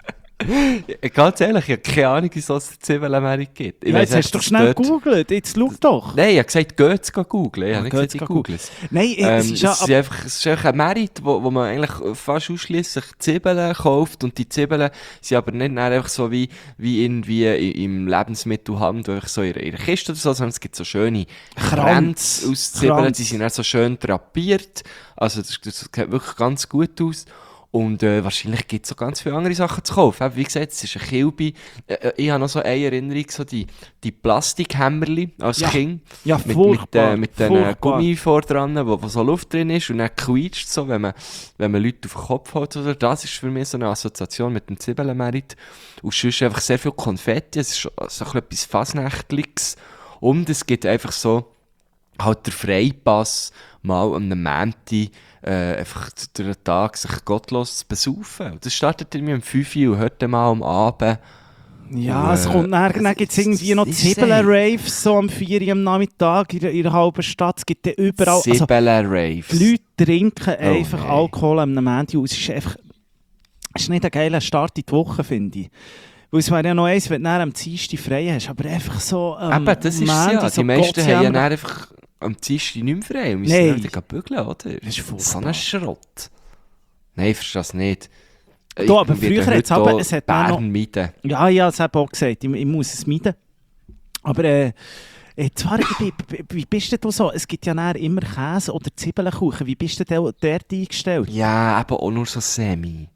Ganz ehrlich, ich habe keine Ahnung, wieso es Zwiebelmerit gibt. Ich Ja, weiss jetzt hast einfach, du doch dass schnell dort- gegoogelt, jetzt schau doch. Nein, ich habe gesagt, geht's googeln. Ich habe nicht geht's gesagt, ich go- google es. Nein, Ähm, es es, ist ja... ist einfach, es ist einfach ein Merit, wo, wo man eigentlich fast ausschliesslich Zwiebeln kauft. Und die Zwiebeln sind aber nicht einfach so wie, wie irgendwie i- im Lebensmittelhandel, einfach so in ihrer Kiste oder so, sondern es gibt so schöne Kranz. Kränze aus Zwiebeln, Kranz. die sind dann so schön drapiert. Also das, das sieht wirklich ganz gut aus. Und äh, wahrscheinlich gibt es so ganz viele andere Sachen zu kaufen. Eben, wie gesagt, es ist eine Kilbe. Äh, äh, ich habe noch so eine Erinnerung, so die, die Plastikhämmerli als Ja. Kind. Ja, Mit, mit, furchtbar, äh, mit den furchtbar. Gummi vor dran, wo, wo so Luft drin ist und dann quietscht so, wenn man, wenn man Leute auf den Kopf haut. Oder. Das ist für mich so eine Assoziation mit dem Zwiebelmerit. Und sonst einfach sehr viel Konfetti, es ist so ein bisschen etwas Fasnächtliches. Und es gibt einfach so halt der Freipass, mal an einem Montag äh, einfach durch den Tag sich gottlos zu besaufen. Und das startet irgendwie um fünf Uhr und hört dann mal am Abend. Ja, Und, es äh, kommt nachher, dann gibt es irgendwie noch ist Zwiebeln-Raves, so am vier Uhr am Nachmittag in der, in der halben Stadt. Es gibt dann überall... Also, Zwiebeln-Raves. die Leute trinken einfach nein. Alkohol am Montag. Und es ist einfach... Es ist nicht ein geiler Start in die Woche, finde ich. Weil es wäre ja noch eins, wenn du dann am Dienstag frei hast, aber einfach so am Eben, das ist es ja. Montag Die so meisten haben ja Gottsjammer- dann einfach am Dienstag nicht mehr frei und müssen Nein. dann wieder bügeln, oder? Das ist so furchtbar. ein Schrott. Nein, ich verstehe das nicht. Du, aber Ich werde früher hat's heute aber- auch es hat auch noch- Bern meiden. Ja, ja, das habe ich auch gesagt. Ich, ich muss es meiden. Aber äh, äh, zwar, ich, bin- wie- wie bist denn du so? Es gibt ja nachher immer Käse oder Zwiebelkuchen. Wie bist du denn dort eingestellt? Ja, eben auch nur so semi.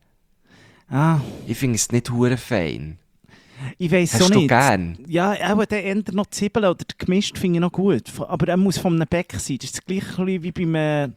Ah, Ich finde es nicht hure fein. ich weiss Hast so du nicht. gern? Ja, auch der ändert noch Zwiebeln oder gemischt finde ich noch gut. Aber er muss von einem Bäcker sein. Das ist das gleiche wie beim, äh,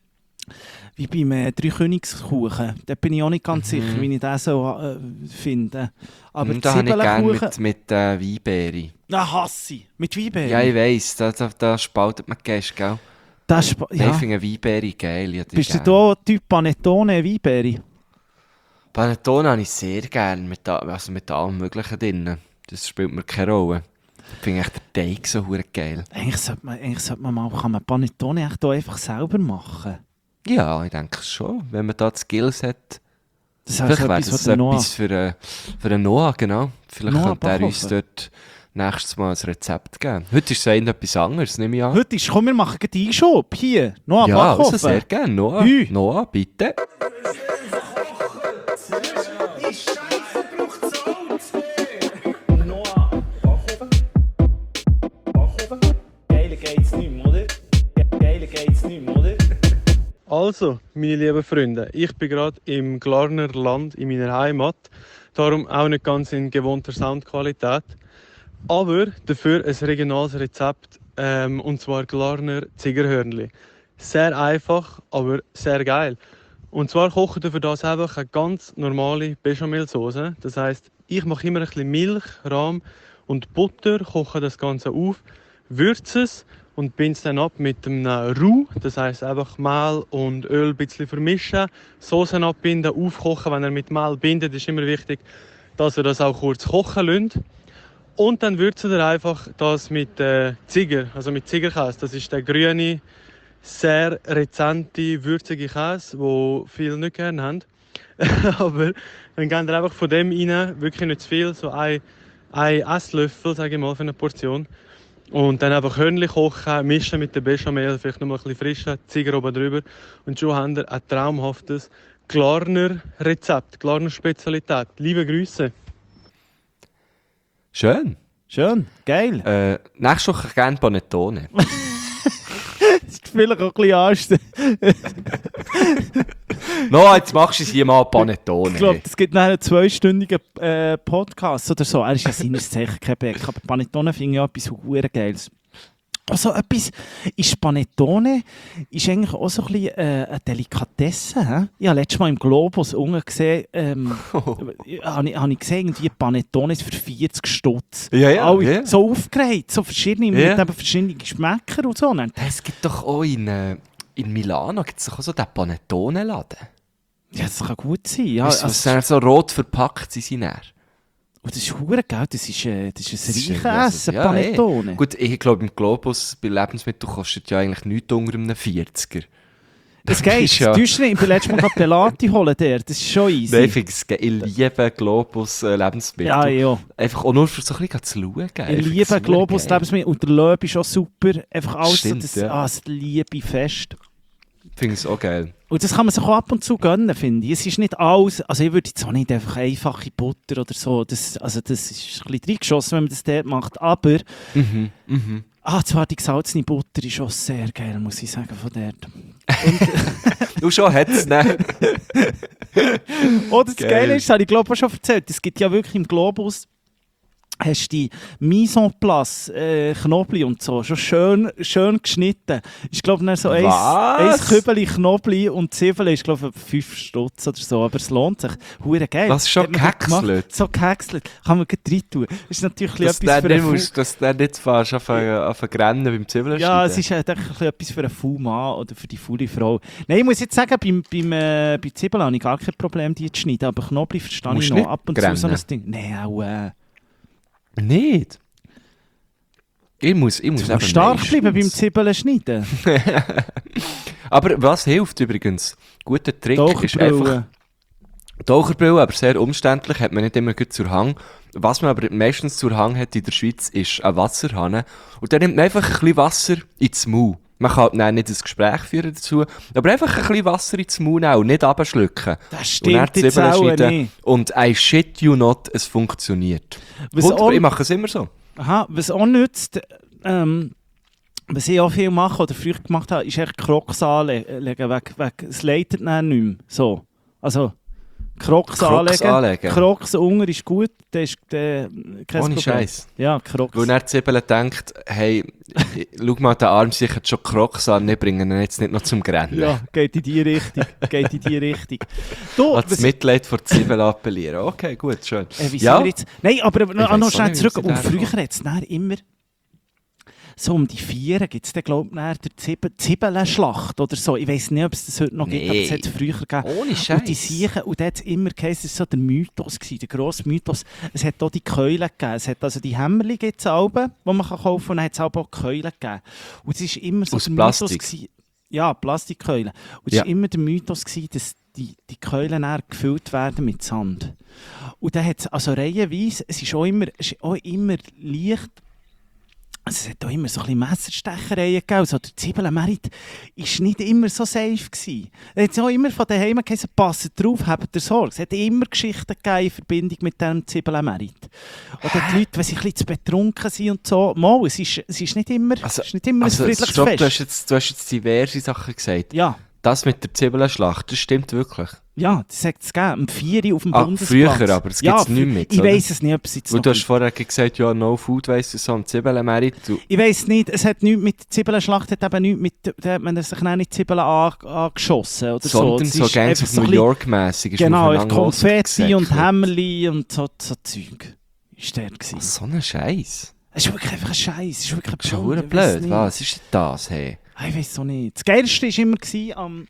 wie beim äh, Dreikönigskuchen. Da bin ich auch nicht ganz Mhm. sicher, wie ich den so äh, finde. Aber Und da habe ich gerne Zwiebelkuchen... mit, mit äh, Weinbeere. Ah, hasse ich. Mit Weinbeeren? Ja, ich weiss, da, da, da spaltet man Gäste, gell? Das ist, Ja. ja. Ich finde Weinbeere geil. Ja, die Bist du gern. da Typ Panettone, Weinbeere? Panettone habe ich sehr gerne, mit, a- also mit allem Möglichen drin. Das spielt mir keine Rolle. Ich finde echt der Teig so hure geil. Eigentlich sollte man, eigentlich sollte man mal kann man Panettone echt auch einfach selber machen. Ja, ich denke es schon. Wenn man da die Skills hat. Das Vielleicht wäre etwas, das was der Noah... etwas für, äh, für einen Noah, genau. Vielleicht Noah könnte er uns Backofen. dort nächstes Mal ein Rezept geben. Heute ist es etwas anderes, nehme ich an. Heute ist, komm, wir machen gleich den Einschub. Hier, Noah Ja, Backofen. also sehr gerne. Noah, Hü. Noah, bitte. Geiler geht's nicht mehr, oder? Geiler geht's nicht mehr, oder? Also, meine lieben Freunde, ich bin gerade im Glarner Land in meiner Heimat, darum auch nicht ganz in gewohnter Soundqualität, aber dafür ein regionales Rezept, ähm, und zwar Glarner Ziegerhörnli. Sehr einfach, aber sehr geil. Und zwar kochen wir für das einfach eine ganz normale Bechamelsauce. Das heisst, ich mache immer ein bisschen Milch, Rahm und Butter, koche das Ganze auf, würze es und binde es dann ab mit einem Roux. Das heisst einfach Mehl und Öl ein bisschen vermischen, Soßen abbinden, aufkochen. Wenn ihr mit Mehl bindet, ist immer wichtig, dass ihr das auch kurz kochen lasst. Und dann würzt ihr einfach das mit äh, Ziger, also mit Zigerkäse. Das ist der grüne, sehr rezente, würzige Käse, den viele nicht gerne haben. Aber dann gebt ihr einfach von dem rein, wirklich nicht zu viel, so ein, ein Esslöffel, sage ich mal, für eine Portion. Und dann einfach Hörnli kochen, mischen mit der Bechamel, vielleicht noch mal ein bisschen frischen Ziger oben drüber. Und schon habt ihr ein traumhaftes Glarner Rezept, Glarner Spezialität. Liebe Grüße! Schön. Schön, geil. Äh, nächste Woche gerne Panettone. Das ist vielleicht auch ein bisschen anstrengend. No, jetzt machst du es hier mal Panettone. Ich glaube, es gibt nachher einen zweistündigen äh, Podcast oder so. Er ist ja seines Zeichen kein Bäcker, aber Panettone finde ich auch etwas verdammt Geiles. Also etwas, ist Panettone ist eigentlich auch so ein bisschen äh, eine Delikatesse. He? Ich habe letztes Mal im Globus unten gesehen, ähm, habe ich, hab ich gesehen, irgendwie Panettone für vierzig Stutz. Ja, ja, Alle ja. so aufgeregt, so verschiedene, Ja. mit eben verschiedenen Geschmäckern und so. Und dann, Es gibt doch auch in, äh, in Milano gibt's doch auch so den Panettone-Laden. ja, das kann gut sein. Ja, Weißt du, also, was dann so rot verpackt sind sie dann. und das ist verdammt, gell? Das ist, äh, das ist Das ist, ein äh, reiches also, Essen, ja, Panettone. Gut, ich glaube im Globus bei Lebensmitteln kostet ja eigentlich nichts unter einem vierziger. Es geht. Ja. Du musst nicht letztes Mal gerade Pelati holen, der. Das ist schon easy. Nein, ich finde es geil. Ich liebe Globus-Lebensmittel. Ja, ja. Einfach auch nur für so ein bisschen zu schauen. Ich liebe Globus Lebensmittel und der Löwe ist auch super. Einfach alles Stimmt, so das, ja. ah, das liebe Fest. Ich finde es auch geil. Und das kann man sich auch ab und zu gönnen, finde ich. Es ist nicht alles, also ich würde jetzt auch nicht einfach einfache Butter oder so, das, also das ist ein bisschen reingeschossen, wenn man das dort macht, aber Mhm, mhm. ah, zwar die gesalzene Butter ist auch sehr geil, muss ich sagen, von dort. Du schon, hat es ne? Oder das Geil. Geile ist, das habe ich glaube ich auch schon erzählt, es gibt ja wirklich im Globus hast die Mise en place, äh, Knobli und so, schon schön, schön geschnitten. Ich glaube, dann so ein, ein Was? Kübeli Knobli und Zwiebeln ist, glaube ich, fünf Stutz oder so, aber es lohnt sich. Hure geil. Was, schon Hat man gut gemacht. gehäckselt? So gehäckselt. Kann man gleich rein tun. Das ist natürlich Dass etwas du für nicht, einen musst, dass du nicht fährst auf ein Grennen beim Zwiebeln Ja, es schneiden. ist halt echt etwas für einen faulen Mann oder für die faule Frau. Nein, ich muss jetzt sagen, beim, beim, äh, bei Zwiebeln habe ich gar kein Problem, die zu schneiden, aber Knobli verstehe Musst ich du noch nicht ab und zu so ein grennen? Ding. Nein, auch äh, Nicht? Ich muss, ich muss du eben musst stark bleiben beim meistens. Zwiebeln schneiden. Aber was hilft übrigens? Guter Trick ist einfach Taucherbrille. Taucherbrille, aber sehr umständlich, hat man nicht immer gut zur Hand. Was man aber meistens zur Hand hat in der Schweiz, ist ein Wasserhahn. Und dann nimmt man einfach ein bisschen Wasser ins Maul. Man kann dann nicht ein Gespräch führen dazu, aber einfach ein bisschen Wasser ins Maul nehmen, nicht abschlucken. Das Und stimmt dann die jetzt Zwiebeln auch schneiden. nicht. Und I shit you not, es funktioniert. Was hundert auch, Ich mache es immer so. aha, was auch nützt, ähm, was ich auch viel mache oder früher gemacht habe, ist echt Crocs anlegen. Weg, weg. Es leitet dann nicht mehr. So. Also, Crocs, Crocs anlegen. anlegen. Crocs unten ist gut. Der ist der, kein Ohne Problem. Scheiß. Ja, Crocs. Weil dann die Zwiebeln denkt, hey, schau mal, der Arm sicher schon Crocs an, wir bringen ihn jetzt nicht noch zum Grennen. Ja, geht in die Richtung. geht in die Richtung. Du, An das was, Mitleid vor Zwiebeln appellieren. Okay, gut, schön. äh, wie Ja. sind wir jetzt? Nein, aber noch, weiss noch auch schnell nicht, wie zurück. sie Und da früher kommen. hat es dann immer so um die Vieren gibt es dann, glaube ich, dann die Zwiebel- Zwiebelschlacht oder so. Ich weiß nicht, ob es das heute noch gibt, aber es Nee. hat es früher gegeben. Ohne Und die Siechen, und da hat es immer geheißen, es war so der Mythos, gewesen, der grosse Mythos. Es hat auch die Keulen gegeben. Es hat also die Hämmerli gibt's Alben, die man kann kaufen kann, und dann hat es aber auch Keulen gegeben. Und es war immer so Aus der Plastik? Mythos. Gewesen, ja, Plastikkeulen. Und es Ja. war immer der Mythos, gewesen, dass die, die Keulen dann gefüllt werden mit Sand. Und dann hat es also reihenweise, es ist auch immer, es ist auch immer leicht. Also es hat auch immer so ein bisschen Messerstechereien gegeben. Also der Zwiebelmerit war nicht immer so safe gewesen. Er hat auch immer von daheim gesagt, passt drauf, habt ihr Sorge. Es hat immer Geschichten gegeben in Verbindung mit diesem Zwiebelmerit. Oder die Leute, wenn sie ein bisschen zu betrunken sind und so. Mal, es ist, es ist nicht immer, Also- es ist nicht immer Also, ein friedliches stopp, Fest. du, hast jetzt, du hast jetzt diverse Sachen gesagt. Ja, Das mit der Zwiebelschlacht, das stimmt wirklich. ja, das hat es gegeben. Um vier Uhr auf dem Ah, Bundesplatz. früher, aber es ja, gibt's nicht mehr jetzt, Ich oder? weiss es nicht, ob es jetzt Weil noch du hast gibt. vorher gesagt, ja, no food, weiss du, so ein Zwiebelmerit. Du, Ich weiss nicht, es hat nichts mit der Zwiebelschlacht, hat eben nichts mit, da hat man sich dann nicht Zwiebeln an, angeschossen oder sondern so. so Es ist ganz einfach auf so ein New bisschen- York-mässig. ist man Genau, aufeinander Konfetti und losgesäckelt. Hämmerli und so, so Zeug. Ist der gewesen. Was, so ein Scheiß. Es ist wirklich einfach ein Scheiß. Es ist wirklich Das ist schon Blöd, verdammt ich weiss blöd. nicht. Was ist denn das, hey? Ah, Ich weiß auch nicht. Das Geilste war immer gewesen, am,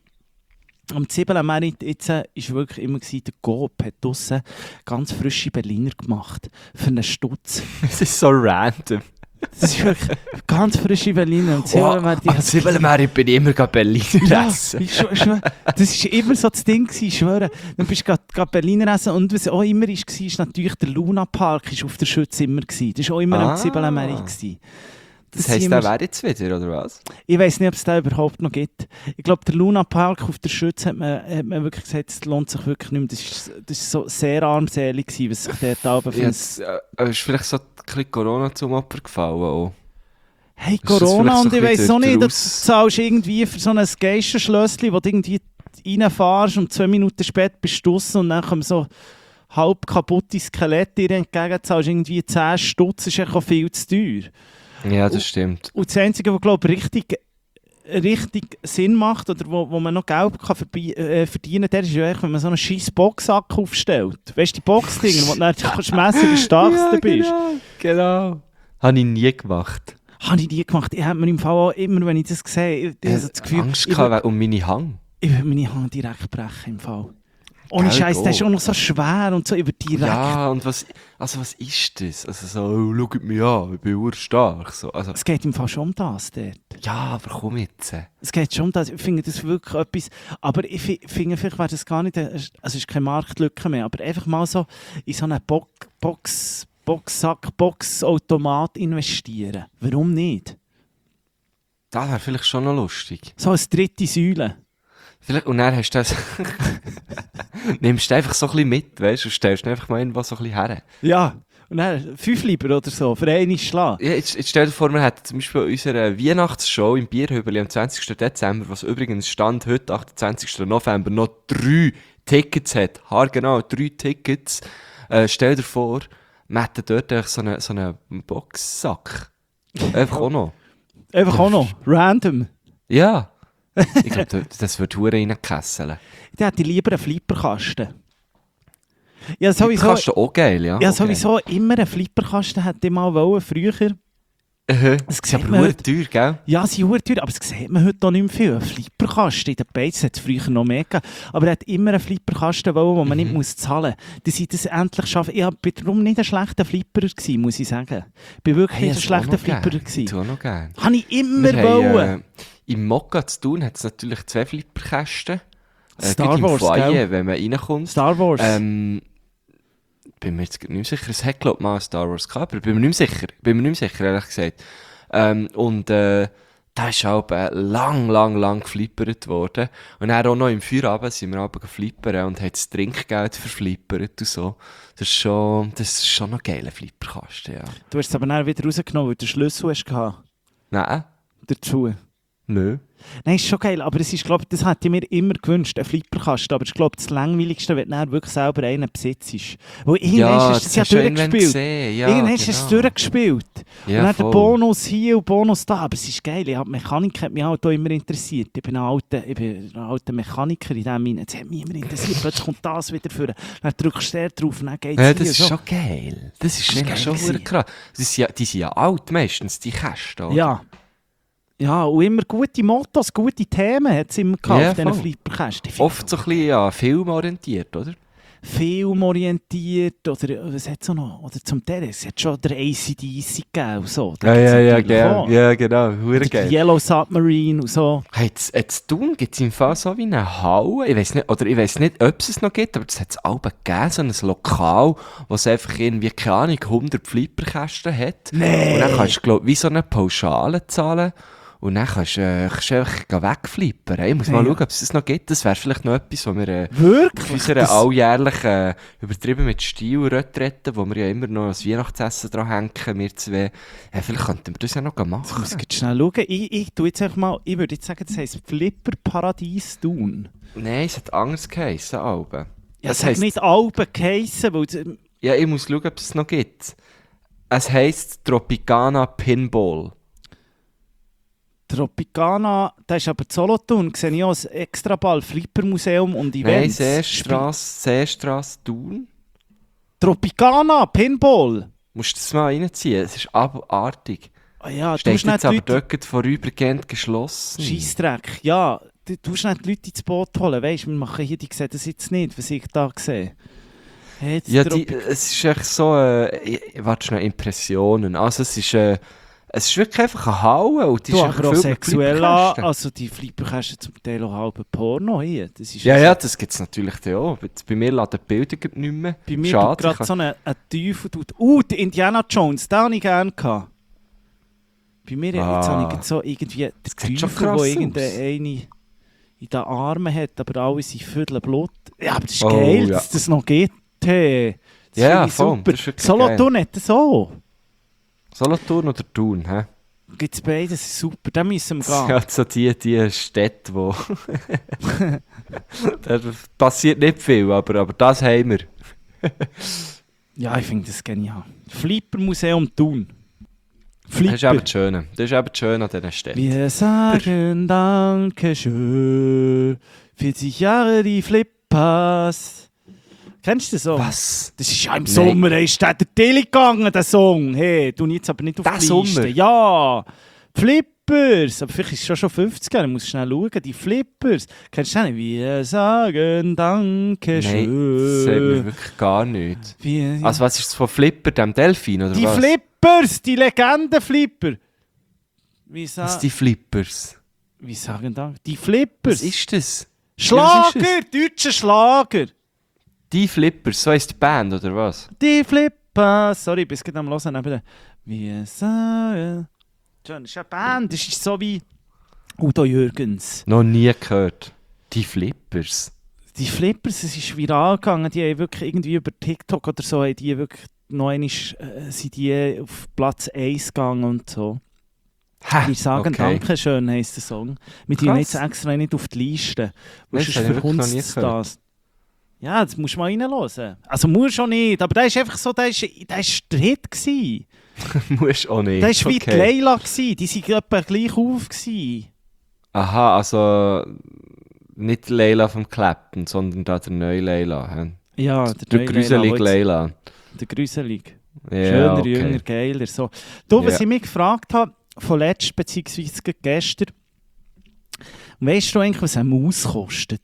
am Zwiebelmerit, jetzt äh, ist wirklich immer gewesen, der Coop hat draussen ganz frische Berliner gemacht. Für einen Stutz. Es ist so random. Das ist wirklich ganz frische Berliner. Und Oh, Zwiebelmerit, die am hat- Zwiebelmerit bin ich immer gerade Berliner Ja, essen. ich schwör, schwör, das war immer so das Ding, ich schwöre. Dann bist du gerade Berliner essen und was auch immer war, ist natürlich der Luna Park ist auf der Schütze immer gewesen. Das war auch immer Ah. am Zwiebelmerit gewesen. Das sind heisst, immer- der wäre jetzt wieder, oder was? Ich weiß nicht, ob es den überhaupt noch gibt. Ich glaube, der Luna Park auf der Schütze hat man, hat man wirklich gesagt, es lohnt sich wirklich nicht mehr. Das ist, das ist so sehr armselig gewesen, was sich dort oben für ein- Jetzt äh, ist vielleicht so ein bisschen Corona zum Opfer gefallen auch. Hey, Ist das Corona, vielleicht und so ich ein weiss bisschen auch nicht, der du zahlst irgendwie für so ein Geisterschlösschen, wo du irgendwie reinfährst und zwei Minuten später bist du draussen und dann kommen so halb kaputte Skelette dir entgegen, zahlst irgendwie zehn Stutz, ist echt auch viel zu teuer. Ja, das stimmt. Und das Einzige, was glaube ich richtig, richtig Sinn macht oder wo, wo man noch Geld kann verbi- äh, verdienen kann, ist ja echt, wenn man so einen scheiß Boxsack aufstellt. Weißt du, die Boxdinger, wo du dann kannst messen, wie stark du bist. genau. Habe ich nie gemacht. Habe ich nie gemacht. Ich habe mir im Fall auch immer, wenn ich das sehe, ich, ich habe so das Gefühl, Angst ich, gehabt um meine Hang. ich würde meine Hand direkt brechen im Fall. Ohne Gell, Scheiß, go. der ist auch noch so schwer und so über direkt. Ja, und was, also was ist das? Also so, oh, schaut mich an, ich bin urstark. So, also, Es geht im Fall schon um das dort. ja, aber komm jetzt. Es geht schon um das. Ich finde das wirklich etwas. Aber ich fi- finde, vielleicht wäre das gar nicht. eine- Also, es ist keine Marktlücke mehr. Aber einfach mal so in so einen Bo Box, Boxsack, Boxautomat investieren. Warum nicht? Das wäre vielleicht schon noch lustig. So als dritte Säule. Vielleicht, und dann hast du das. Nimmst du einfach so ein bisschen mit, weißt du, und stellst ihn einfach mal irgendwo so ein bisschen her. Ja. Und dann fünf lieber oder so, für einen Schlag. Ja, jetzt, jetzt stell dir vor, wir hätten zum Beispiel unsere Weihnachtsshow im Bierhübeli am zwanzigsten Dezember, was übrigens Stand heute, achtundzwanzigsten November, noch drei Tickets hat. Haargenau, drei Tickets. Äh, stell dir vor, wir hätten dort einfach so einen, so einen Boxsack. Einfach auch noch. Einfach auch noch. Random. Ja. Ich glaube, das wird hure reinkesseln. Ich hätte lieber einen Flipperkasten. Ja, sowieso, Kannst du auch geil, ja? ja, Okay. sowieso immer einen Flipperkasten hätte ich mal wollen, früher. Mhm. Das Ist sieht aber man hure heute. teuer, gell? Ja, sie sind teuer, aber das sieht man heute auch nicht mehr viel. Ein Flipperkasten in den Beiz hat es früher noch mehr gegeben. Aber er hat immer einen Flipperkasten wollen, den man Mhm. nicht muss zahlen muss. Dass sie das endlich schaffen. Ich war darum nicht ein schlechter Flipperer gewesen, muss ich sagen. Ich war wirklich Hey, nicht ein das auch schlechter noch Flipperer gern. gewesen. Das auch noch gern. Habe ich immer Wir haben, wollen. äh, im Mokka zu tun hat es natürlich zwei Flipperkästen. Äh, Star gerade Wars, im Foyer, gell? wenn man reinkommt. Star Wars. Ähm, bin mir jetzt nicht mehr sicher, es hat glaube ich mal ein Star Wars gehabt, aber bin mir nicht mehr sicher, bin mir nicht mehr sicher, ehrlich gesagt. Ähm, und äh, da ist auch äh, lang, lang, lang geflippert worden. Und dann auch noch im Feierabend sind wir aber geflippert und haben das Trinkgeld verflippert und so. Das ist schon, das ist schon noch ein geiler Flipperkasten, ja. Du hast es aber dann wieder rausgenommen, weil du den Schlüssel hast gehabt. Nein, Dazu. nö. Nein, ist schon geil, aber es ist, glaub, das hätte ich mir immer gewünscht, ein Flipperkasten. Aber ich glaube, das Langweiligste, wenn du dann wirklich selber einen besitzt. Weil irgendwann Ja, hast du es ja hast du irgendwann durchgespielt. gesehen. Ja, irgendwann hast du es genau. durchgespielt. Ja, und dann der voll. Bonus hier und Bonus da. Aber es ist geil. Ich hab, Mechanik hat mich auch hier immer interessiert. Ich bin ein alter, ich bin ein alter Mechaniker in diesem Sinne. Das hat mich immer interessiert. Plötzlich kommt das wieder vor. Dann drückst du der drauf und dann geht es Ja, das ist so. schon geil. Das ist, Das ist nämlich geil schon gewesen. verdammt krass. Die sind, ja, die sind ja alt meistens, die Kästen. oder? Ja. Ja, und immer gute Mottos, gute Themen hat es immer gehabt Ja, auf diesen voll. Flipperkästen. Ich find Oft so ein bisschen ja, filmorientiert, oder? filmorientiert oder was hat es noch? Oder zum Teil, es hat schon der A C D C gegeben und so. Ja, Da gibt's ja, ja, natürlich genau. auch. Ja, genau. Hure Oder geil. die Yellow Submarine und so. Hey, jetzt, jetzt tun gibt es im Fall so wie eine Halle. Ich weiß nicht, oder ich weiß nicht, ob es es noch gibt, aber es hat es auch gegeben, so ein Lokal, wo es einfach irgendwie, keine Ahnung, hundert Flipperkästen hat. Nee. Und dann kannst du, glaube ich, wie so eine Pauschale zahlen. Und dann kannst du, äh, kannst du einfach gehen wegflippern. Hey, ich muss mal Ja. schauen, ob es das noch gibt. Das wäre vielleicht noch etwas, was wir äh, auf Wirklich? unserer Das- alljährlichen, äh, übertrieben mit Stil-Retrette, wo wir ja immer noch ein Weihnachtsessen dran hängen, wir zwei, äh, vielleicht könnten wir das ja noch Ich muss machen. jetzt schnell schauen. Ich, ich, tu jetzt einfach mal, ich würde jetzt sagen, das heisst Flipperparadies Thun. Nein, es hat anders geheissen, Alben. Ja, Es es hat heisst- nicht Alben geheissen, weil es- Ja, ich muss schauen, ob es noch gibt. Es heisst Tropicana Pinball. Tropicana, das ist aber Solothurn, sehe ich auch ein Extraball, Flippermuseum und Nein, Events. Seestrasse, Seestrasse Thun. Tropicana, Pinball. Musst du das mal reinziehen, es ist abartig. Ah ja, du Steht musst nicht jetzt die aber Leute... dort vorübergehend geschlossen. Scheissdreck, ja. Du du musst nicht die Leute ins Boot holen, weißt du, wir machen hier, die sehen das jetzt nicht, was ich da sehe. Hey, jetzt Ja, Tropi- die, es ist echt so, äh, ich- warte schnell, Impressionen. Also es ist, äh, es ist wirklich einfach eine Halle und die Du ist aber einfach auch gefüllt mit sexuell an, Flipperkästen. also die Flipperkästen zum Teil auch halb Porno hier. Das ist Ja, also- ja, das gibt es natürlich dann auch. Jetzt bei mir laden die Bilder gerade nicht mehr. Bei mir Schade. tut gerade so einen, einen Teufel tut. Uh, der Indiana Jones, den habe ich gerne gehabt. Bei mir Ah. jetzt habe ich gerade so irgendwie der Das sieht schon Teufel, krass der aus. irgendeine in den Armen hat, aber alles in Viertel Blut. Ja, aber das ist Oh, geil, ja. dass das noch geht. Hey. Das Ja, finde ich voll, super. das ist wirklich Solothurn hat das auch. Solothurn oder Thun, hä? Gibt es beides, super. Da müssen wir Das sind gehen. halt so die, die Städte, wo... da passiert nicht viel, aber, aber das haben wir. Ja, ich finde das genial. Flippermuseum Thun. Das ist Flipper. eben das Schöne. Das ist eben das Schöne an diesen Städten. Wir sagen Dankeschön. vierzig Jahre die Flippers. Kennst du den Song? Was? Das ist ja im Nein. Sommer, da ist der Tilly gegangen, der Song. Hey, du jetzt aber nicht auf Der die Liste. Sommer? Ja. Flipper Flippers. Aber vielleicht ist es schon schon fünfzig Jahre, ich muss schnell schauen. Die Flippers. Kennst du nicht? Wir sagen Dankeschön. Nein, das sagt mir wirklich gar nicht. Wie, Also was ist das von Flipper, dem Delfin, oder die was? Flippers, die Legenden-Flipper. Wie, sa Was die Flippers? wie sagen da? Die Flippers. Was ist das? Schlager, Ja, was deutscher Schlager. Die Flippers, so heisst die Band, oder was? Die Flippers. Sorry, bis gerade am Hören neben Wir sagen... Schon, das ist eine Band, das ist so wie Udo Jürgens. Noch nie gehört. Die Flippers. Die Flippers, es ist viral gegangen, die haben wirklich irgendwie über TikTok oder so, haben die wirklich noch einmal, äh, sind die auf Platz eins gegangen und so. Ha, Wir sagen okay. Dankeschön, heisst der Song. Wir tun Krass. jetzt extra nicht auf die Liste. Weil Das sonst habe ich wirklich noch nie verhunzt gehört. das. Ja, das musst du mal reinhören. Also musst du schon nicht, aber der ist einfach so, der ist, der ist der Hit gewesen. Musst auch nicht. Der war wie die okay. Leila gewesen, die waren etwa gleich auf gewesen. Aha, also nicht Leila vom Clapton, sondern da der neue Leila. hä? Ja, Der, neue gruselige Leila, Leila. der Gruselig. Ja, Schöner, okay. jünger, geiler. So. Du, was Ja. ich mich gefragt habe, von letztem beziehungsweise gestern, weißt du eigentlich, was eine Maus kostet?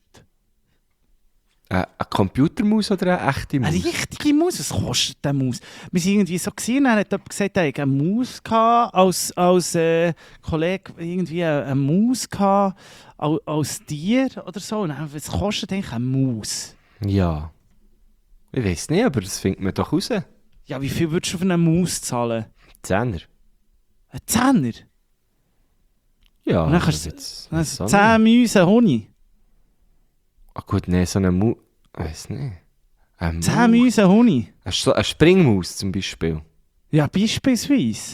Äh, eine Computermaus oder eine echte Maus? Eine richtige Maus, was kostet eine Maus? Wir waren irgendwie so gesehen, dann hat jemand gesagt, er hatte eine Maus gehabt, als, als äh, Kollege irgendwie eine, eine Maus gehabt, als, als Tier oder so. Und dann, was kostet eigentlich eine Maus? Ja. Ich weiß nicht, aber das findet man doch raus. Ja, wie viel würdest du für eine Maus zahlen? Zehner. Ein Zehner? Ja. Und dann kannst du- jetzt, Also so zehn Mäuse Honig. Ah gut, nein, so eine Maus... Ich weiß nicht. Eine Maus? Zehn Mäuse Honig. Eine, so eine Springmaus zum Beispiel. Ja, beispielsweise.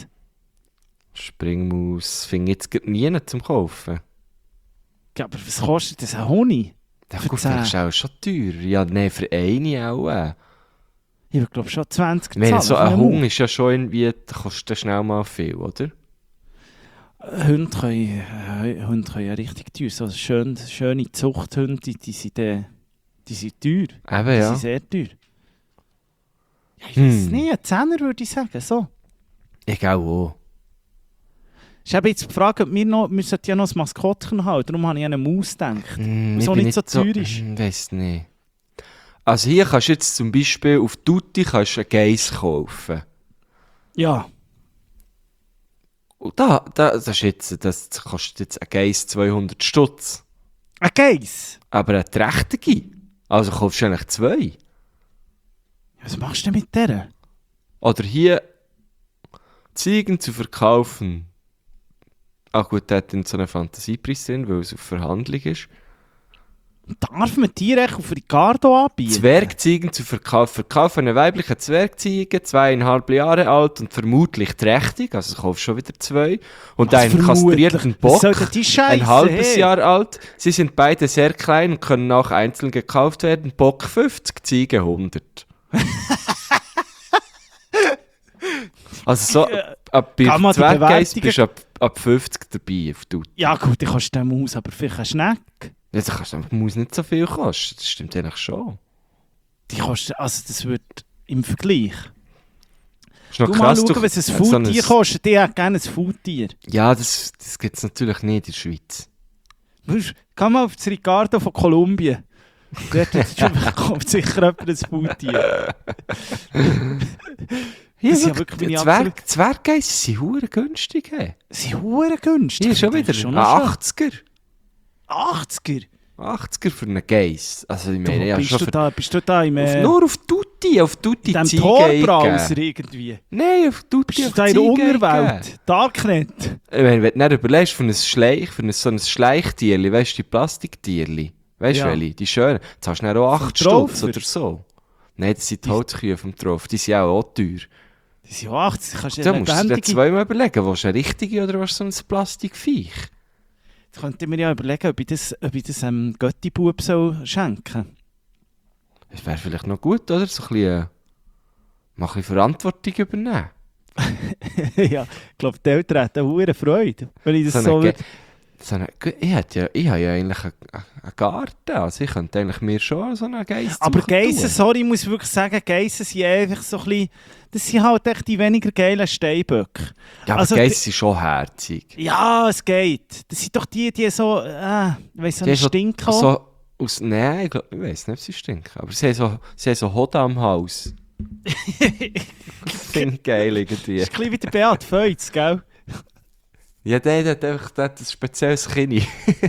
Springmaus finde ich jetzt grad nie zum Kaufen. Ja, aber was kostet das? Ein Honig? Ja, Für gut, zehn. vielleicht ist auch schon teuer. Ja, nein, für eine auch. äh. Ich glaube schon zwanzig Ich meine, so für ein eine Hund Maus. ist ja schon irgendwie... Da kostet ja schnell mal viel, oder? Hunde können, äh, Hunde können ja richtig teuer. So schön, schöne Zuchthunde, die, die, sind, äh, die sind teuer. Eben, Die ja. sind sehr teuer. Ja, ich weiß Hm. nicht, ein Zehner würde ich sagen. So. Ich auch. Ich habe jetzt gefragt, ob wir, noch, wir sollten ja noch ein Maskottchen haben. Darum habe ich an eine Maus gedacht. Mm, Wieso ich bin nicht so teuer ist? Ich weiß nicht. Also hier kannst du jetzt zum Beispiel auf Tutti kannst du einen Geiss kaufen. Ja. Und da, da, das, ist jetzt, das kostet jetzt ein Geiss zweihundert Stutz. Ein Geiss? Aber eine trächtige. Also kaufst du eigentlich zwei. Was machst du denn mit der? Oder hier Ziegen zu verkaufen. Ach gut, der hat dann so einen Fantasiepreis drin, weil es auf Verhandlung ist. Darf man Tiere echt auf Ricardo anbieten? Zwergziegen zu verkaufen. Verkauf eine weibliche Zwergziege, zweieinhalb Jahre alt und vermutlich trächtig, also du kaufst schon wieder zwei. Und Was einen vermutlich? kastrierten Was Bock, soll denn die Scheisse, ein halbes hey? Jahr alt. Sie sind beide sehr klein und können auch einzeln gekauft werden. Bock fünfzig, Ziege hundert. Also so, ab bei Kann man die Zwerggeiss Bewertungen- bist du ab, ab fünfzig dabei auf Tutti. Ja gut, ich kannst eine Maus, aber vielleicht eine Schnecke. Jetzt kannst du, muss nicht so viel kosten, das stimmt eigentlich schon. Die kostet, also das wird im Vergleich. Ist noch Du mal krass, schauen, du- was ein so Foodtier kostet. Die hat gerne ein Foodtier. Ja, das, das gibt es natürlich nicht in der Schweiz. Weisst, Geh mal auf das Ricardo von Kolumbien. Dort hat- kommt sicher jemand ein Foodtier. Hier Das sind ja wirklich, wirklich die meine Zwerg, Zwerggeisse sind hure günstig. Hey. Sie sind hure günstig. Hier schon Das wieder ist ein noch schön. achtziger. achtziger? achtziger für einen Geiss. Also ich Du, meine, ja, bist, schon du für, da, bist du da im, auf, äh, nur auf Tutti, auf Tutti in dem Ziege Tor-Browser eingeben. irgendwie? Nein, auf Tutti Bist du auf da in der Ziege Unterwelt? eingeben. Darknet? Ich meine, wenn du nicht überlegst, für ein Schleich, für ein, so ein Schleichtierli, weißt du, die Plastiktierli, weißt du Ja. welche, die schönen, jetzt hast du dann auch acht Trofer? Stutz oder so. Nein, das sind die Die- Holzkühe vom Trof, die sind auch, auch teuer. Die sind ja achtzig. Kannst du Da ja musst du dir lebendige... zweimal überlegen, willst du eine richtige oder willst du so ein Plastikviech? Jetzt könnte ich mir ja überlegen, ob ich das, ob ich das ähm, Götti-Bub soll schenken. Das wäre vielleicht noch gut, oder? So ein bisschen, äh, mal ein bisschen Verantwortung übernehmen. Ja, ich glaube, die Eltern hätten hure Freude, wenn ich das So so... eine Ge- So eine, ich, hätte ja, ich habe ja eigentlich einen, einen Garten, also ich könnte eigentlich mir schon so einen Geiss Aber suchen Geissen, tun. sorry, ich muss wirklich sagen, Geissen sind einfach so ein bisschen... Das sind halt echt die weniger geilen Steinböcke. Ja, aber also Geiss sind schon herzig. Ja, es geht. Das sind doch die, die so... Äh, weiss so Die einen haben so- Stink haben. So aus, nein, ich, glaub, ich weiss nicht, ob sie stinken, aber sie haben so, sie haben so Hoden am Hals. Ich finde es geil irgendwie. Das ist ein bisschen wie der Beat Feutz, gell? Ja, der, der hat einfach der hat ein spezielles Kinn.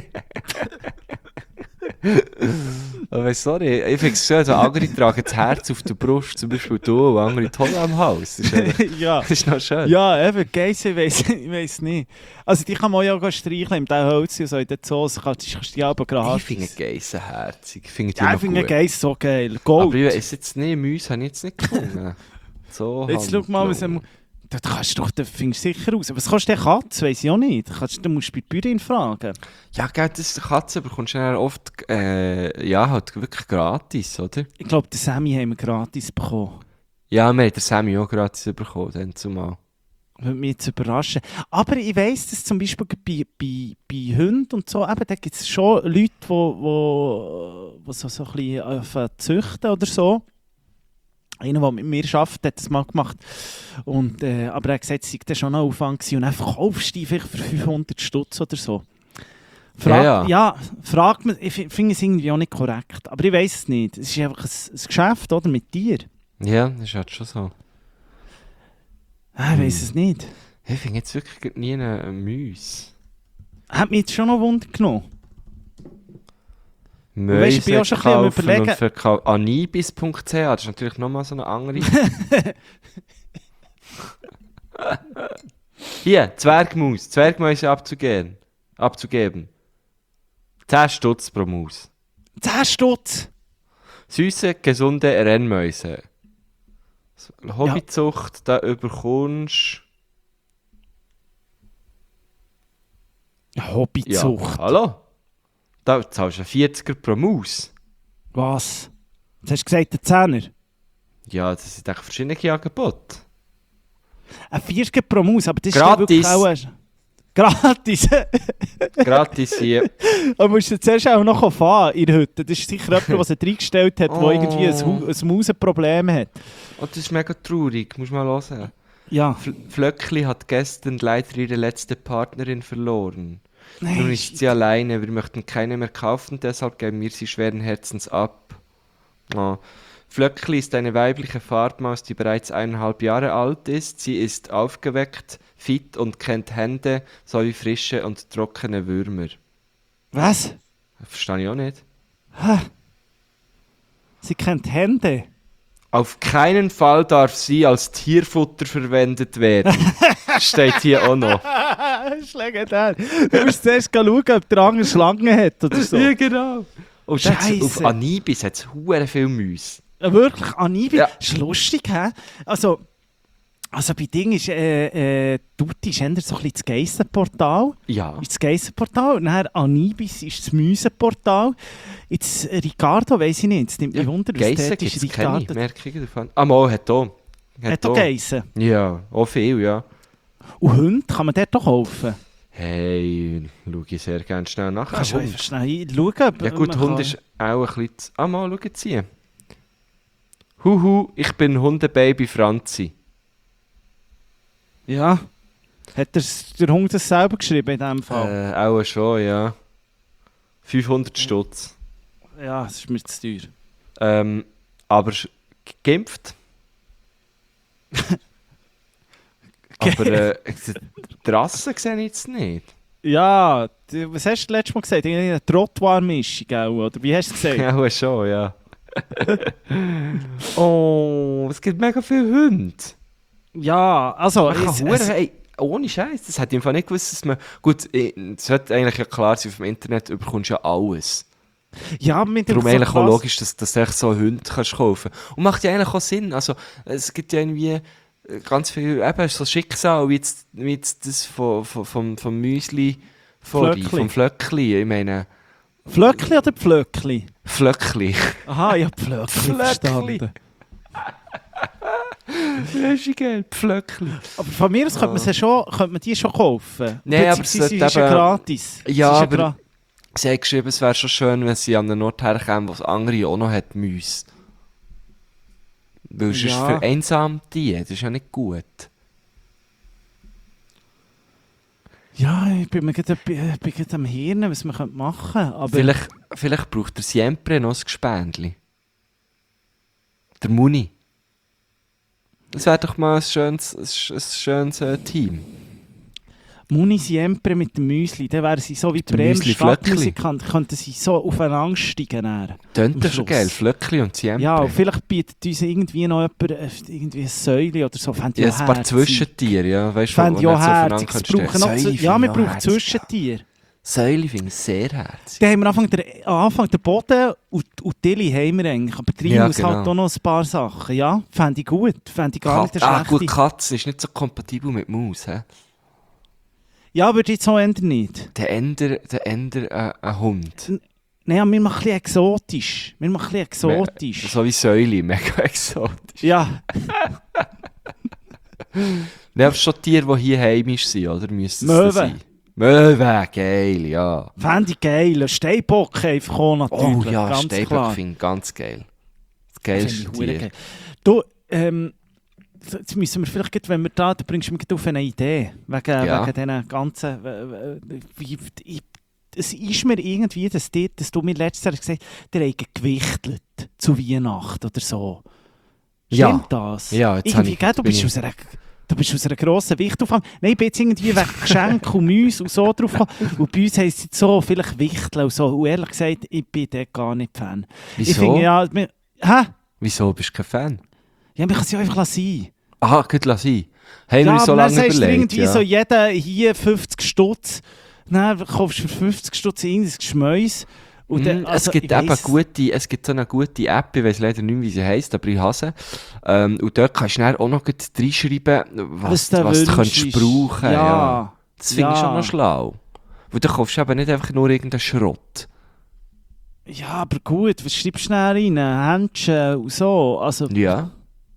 Aber sorry, ich finde es schön, so andere tragen das Herz auf der Brust, zum Beispiel du, und andere die Hoden am Hals. Das ist, einfach, ja. das ist noch schön. Ja, eben, Geissen, ich weiss, ich weiss nicht. Also die kann man ja auch streicheln, mit dem Holz und so in der Soße, kannst du kannst die aber gratis. Ich finde Geissen herzig. Ich finde die Ja, noch ich finde gut. Geiss so geil. Aber Gold. ich weiss jetzt nicht, Mäuse habe ich jetzt nicht gefunden. So Jetzt schau mal, was er... handlung. Da kannst du doch, da findest du sicher raus. Was kostet der Katz? Weiss ich auch nicht. Da, kannst, da musst du bei der Bäuerin fragen. Ja, gell, das die Katze bekommst du dann oft, äh, ja, halt wirklich gratis, oder? Ich glaube, den Sammy haben wir gratis bekommen. Ja, wir haben den Sammy auch gratis bekommen, dann zumal. Würde mich jetzt überraschen. Aber ich weiss, dass zum Beispiel bei, bei, bei Hunden und so, eben, da gibt es schon Leute, die wo, wo, wo so, so ein bisschen anfangen zu züchten oder so. Einer, der mit mir arbeitet, hat das mal gemacht. Und, äh, aber er hat gesagt, es sei dann schon ein Aufwand gewesen. Und dann verkaufst du die vielleicht für fünfhundert Stutz oder so. Frag, Ja, ja. ja, fragt man, ich fi- finde es irgendwie auch nicht korrekt. Aber ich weiss es nicht. Es ist einfach ein, ein Geschäft, oder, mit dir. Ja, das ist halt schon so. Ah, ich weiss es nicht. Ich finde jetzt wirklich nie eine Mäuse. Hat mich jetzt schon noch Wunder genommen. Mäuse Weisst, ich bin auch schon ein bisschen am kaufen Überlegen. und verkaufen. Anibis punkt c h, das ist natürlich nochmal so eine andere. Hier, Zwergmaus. Zwergmäuse abzugeben. abzugeben. zehn Stutz pro Maus. zehn Stutz! Süße, gesunde Rennmäuse. Hobbyzucht, da überkommst Ja, Hobbyzucht. Ja, hallo? Da zahlst du vierziger pro Maus. Was? Jetzt hast du gesagt, der Zehner. Ja, das sind echt verschiedene Angebote. Ein vierzig pro Maus, aber das Gratis. ist ja wirklich auch... Ein... Gratis! Gratis hier. Aber musst du zuerst auch noch fahren in der Hütte. Das ist sicher jemand, der sich reingestellt hat, der Oh. irgendwie ein, Hu- ein Mausenproblem hat. Oh, das ist mega traurig, muss mal hören. Ja. Fl Flöckli hat gestern leider ihre letzte Partnerin verloren. Nein. Nun ist sie alleine, wir möchten keine mehr kaufen, deshalb geben wir sie schweren Herzens ab. Oh. Flöckli ist eine weibliche Farbmaus, die bereits eineinhalb Jahre alt ist. Sie ist aufgeweckt, fit und kennt Hände sowie frische und trockene Würmer. Was? Verstehe ich auch nicht. Sie kennt Hände. Auf keinen Fall darf sie als Tierfutter verwendet werden. Steht hier auch noch. Das ist legendär. Du musst zuerst schauen, ob der andere Schlangen hat oder so. Ja, genau. Oh, Scheiße. Scheisse. Auf Anibis hat es hure viel Mäuse. Ja, wirklich, Anibi, Ja. ist lustig, hä? Also, also bei Ding ist, äh, äh, Tutti ist eher so ein bisschen das Geissenportal. Ja. Ist das Geissenportal. Und dann Anibis ist das Mäusenportal. Jetzt äh, Ricardo, weiss ich nicht. Es nimmt mich wunder, was Geissen dort gibt ist. es keine, Ricardo merke ich davon. Ah, mal, hat auch. hat auch Geissen. Ja, auch viel, ja. Und Hunde kann man dort doch kaufen. Hey, schau ich sehr gerne schnell nach. Kannst du Hund. einfach schnell schauen. ob Ja gut, man Hund kann- ist auch ein bisschen... zu- Ah, mal, schau jetzt hier. Huhu, ich bin Hundebaby Franzi. Ja. Hat der, der Hund das selber geschrieben in diesem Fall? Äh, auch schon, ja. fünfhundert Stutz. Ja, das ist mir zu teuer. Ähm, aber sch- geimpft. aber äh, die Rasse sehe ich jetzt nicht. Ja, die- was hast du letztes Mal gesagt? Irgendwie eine Trottoir-Mischung, auch, oder wie hast du es gesagt? Auch schon, ja. Oh, es gibt mega viele Hunde. Ja, also... Man kann es, hure- es, ey, ohne Scheiß, das hätte ich einfach nicht gewusst, dass man... Gut, eh, es sollte eigentlich ja klar sein, auf dem Internet bekommst du ja alles. ja, mit dem Darum so eigentlich auch krass- logisch, dass, dass du echt so einen Hund kannst kaufen kannst. Und macht ja eigentlich auch Sinn. Also, es gibt ja irgendwie äh, ganz viel, eben so Schicksal, wie jetzt, wie jetzt das von, von, vom, vom Müsli, von, Flöckli. vom Flöckli, ich meine, Flöckli oder Pflöckli? Flöckli. Aha, ich hab Pflöckli Flöckli. verstanden. Das ist geil, Pflöckli. Aber von mir aus könnte man, sie schon, könnte man die schon kaufen. Nein, aber Beziehungsweise es ist ja sollte eben- gratis. Es Ja, ist aber- gra- Sie haben geschrieben, es wäre schon schön, wenn sie an einen Ort herkämen, wo es andere auch noch hat Mäuse. Weil es ist Ja. vereinsamt die, das ist ja nicht gut. Ja, ich bin mir gerade, ich bin gerade am Hirn, was man könnte machen könnte. Aber Vielleicht, vielleicht braucht der Siempre noch ein Gespendli. Der Muni. Das wäre doch mal ein schönes, ein, sch- ein schönes äh, Team. Muni Siempre mit dem Müsli, dann wären sie so wie Dem Bremer Müsli-Flöckli. Stadtmusikanten, könnten sie so aufeinander steigen. Dann. Tönt Am das schon Schluss. geil, Flöckli und Siempre. Ja, und vielleicht bietet uns irgendwie noch jemand äh, irgendwie ein Säule oder so. Fände Ja, ich ein auch paar herzig. Zwischentiere, ja, weißt du, Fände ich auch aufeinander herzig. Es stehen. brauchen noch Säule zu- finde Ja, ich wir auch brauchen herzig. Zwischentiere. Säule finde ich sehr herzig. Dann haben wir Anfang der, Anfang der Boden und, und Tilly haben wir eigentlich. Aber drin Ja, muss genau. halt auch noch ein paar Sachen. Ja, fände ich gut. Fände ich gar Kat- nicht ah, schlecht. gut, Katze ist nicht so kompatibel mit Maus, hä? Ja, würde ich jetzt so ändern nicht. Der Ender, der Ender, äh, ein Hund. Nein, wir machen ein bisschen exotisch. Wir machen ein bisschen exotisch. So wie Säule, mega exotisch. Ja, Nein, aber schon Tiere, die hier heimisch sind, oder? Müssen es Möwe. sein. Möwe, geil, ja. fände ich geil. Ein Steinbock einfach auch natürlich. Oh ja, ganz Steinbock klar. finde ich ganz geil. Das Finde geilste ich hure Tier. geil. Du, ähm, jetzt müssen wir vielleicht, gleich, wenn wir da, da bringst du mich gleich auf eine Idee. Wegen, Ja. wegen diesen ganzen... äh, äh, wie, ich, es ist mir irgendwie, dass, die, dass du mir letztes Jahr gesagt hast, der hat gewichtelt zu Weihnachten oder so. Ja. Stimmt das? Ja, jetzt irgendwie, habe ich- gell, du, bin bist ich- aus einer, du bist aus einer grossen Wicht aufgegangen. Nein, ich bin jetzt irgendwie wegen Geschenken und Mäuse und so drauf gekommen. Und bei uns heisst es jetzt so, vielleicht Wichteln und so. Und ehrlich gesagt, ich bin dort gar nicht Fan. Wieso? Ich finde ja... wir- Hä? Wieso bist du kein Fan? Ja, man kann es ja einfach sein. Aha, gut, lass sein. Haben Ja, wir so aber dann lange sagst du überlegt, irgendwie ja. so, jeder hier fünfzig Stutz. Dann kaufst du für fünfzig Stutz ein Geschmäus. Und dann, Mm, also, es gibt ich eben weiss- gute, es gibt so eine gute App, ich weiß leider nicht mehr, wie sie heisst, aber ich hasse. Ähm, und dort kannst du dann auch noch gut reinschreiben, was, der was du Wunsch könntest ist. brauchen. Ja. Ja. Das finde ich Ja. schon noch schlau. Weil du kaufst eben nicht einfach nur irgendeinen Schrott. Ja, aber gut, was schreibst du schnell rein? Händchen und so. Also, Ja.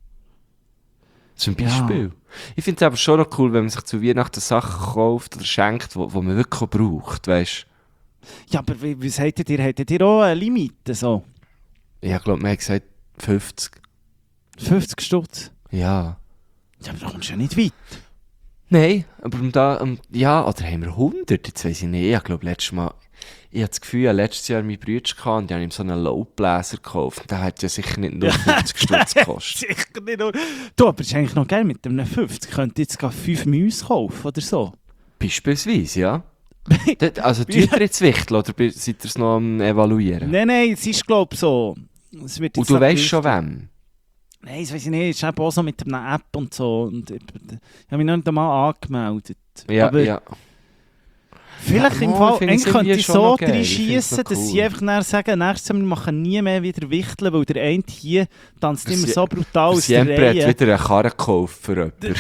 Zum Beispiel. Ich finde es aber schon noch cool, wenn man sich zu Weihnachten Sachen kauft oder schenkt, die man wirklich auch braucht, weißt ja, aber wie, was hättet ihr? Hättet ihr auch eine Limite? So? du? Ich glaube, man hat gesagt fünfzig. fünfzig Stutz? Ja. Ja, aber da kommst du ja nicht weit. Nein, aber um da, um, ja, oder haben wir hundert? Jetzt weiss ich nicht. Ich glaube, letztes Mal, ich hatte das Gefühl, ich hatte letztes Jahr meinen Bruder gehabt und die haben ihm so einen Laubbläser gekauft. Der hat ja sicher nicht nur fünfzig Stutz gekostet. Sicher nicht nur. Du, aber es ist eigentlich noch geil mit dem fünfzig. Könnt ihr jetzt gar fünf Mäuse kaufen oder so? Beispielsweise, ja. Dort, also, tut ihr jetzt wichteln oder bi- seid ihr es noch am Evaluieren? Nein, nein, es ist glaube ich so. Es wird Und jetzt du noch weißt schon gewichtet. wem? Nein, das weiß ich nicht. Es ist eben auch so mit einer App und so. Und ich, ich habe mich noch nicht einmal angemeldet. Ja, aber ja. vielleicht Ja, im mal, Fall finde ich eng könnte irgendwie ich schon so noch geil. Ich reinschiessen, find's noch dass cool. sie einfach nachher sagen, nächstes Jahr wir machen nie mehr wieder wichteln, weil der eine hier tanzt Der immer Sie- so brutal aus der Siempre hat Reihe. wieder eine Karre gekauft für jemanden.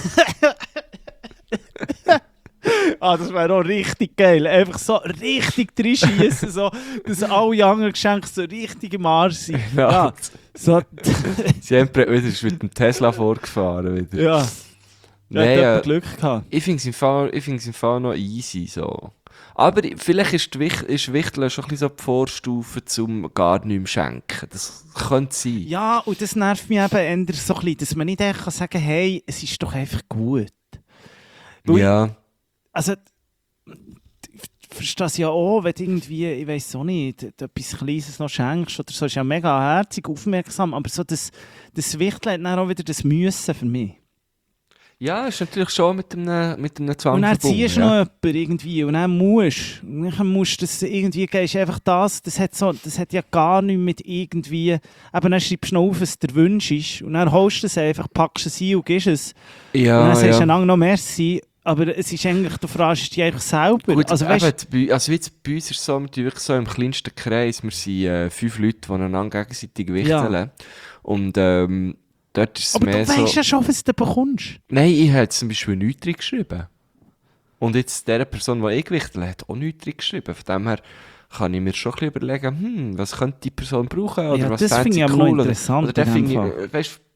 Ah, das wäre auch richtig geil. Einfach so richtig reinschiessen, so, dass alle anderen Geschenke so richtig im Arsch sind. Ja. Ja, so, Siempre hat wieder ist mit dem Tesla vorgefahren. Wieder. ja. Da Nein, hat äh, jemand Glück gehabt. Ich finde es im Fall, ich find's im Fall noch easy so. Aber i- vielleicht ist, die Wich- ist Wichteln schon ein bisschen so die Vorstufe zum gar nichts mehr schenken. Das könnte sein. Ja, und das nervt mich eben eher so ein bisschen, dass man nicht einfach kann sagen kann, hey, es ist doch einfach gut. Weil Ja. Also, ich verstehe es ja auch, wenn du irgendwie, ich weiß auch nicht, etwas Kleines noch schenkst oder so, ist ja mega herzig, aufmerksam, aber so das, das Wichteln hat dann auch wieder das Müssen für mich. Ja, ist natürlich schon mit einem, mit einem Zwang Und dann verbunden. ziehst du ja. noch jemanden irgendwie und dann musst und dann musst du das irgendwie, gehst einfach das, das hat, so, das hat ja gar nichts mit irgendwie, eben dann schreibst du noch auf, was der Wunsch ist und dann holst du es einfach, packst es ein und gibst es. und Ja, dann sagst du ja. einander noch Merci, aber es ist eigentlich, du fragst dich einfach selber. Gut, also, also, weißt, eben, bei, also jetzt bei uns ist es so, wir tun wirklich so im kleinsten Kreis, wir sind äh, fünf Leute, die einander gegenseitig wichteln. Und ähm, dort ist es aber mehr du weißt so... ja schon, was du bekommst. Nein, ich habe zum Beispiel nichts drin geschrieben. Und jetzt der Person, die ich gewichtet habe, hat auch nichts drin geschrieben. Von dem her kann ich mir schon ein bisschen überlegen, hm, was könnte die Person brauchen oder Ja, was das fände finde sie ich aber cool. noch oder- interessant Oder, oder in der dem finde Fall. ich, weißt,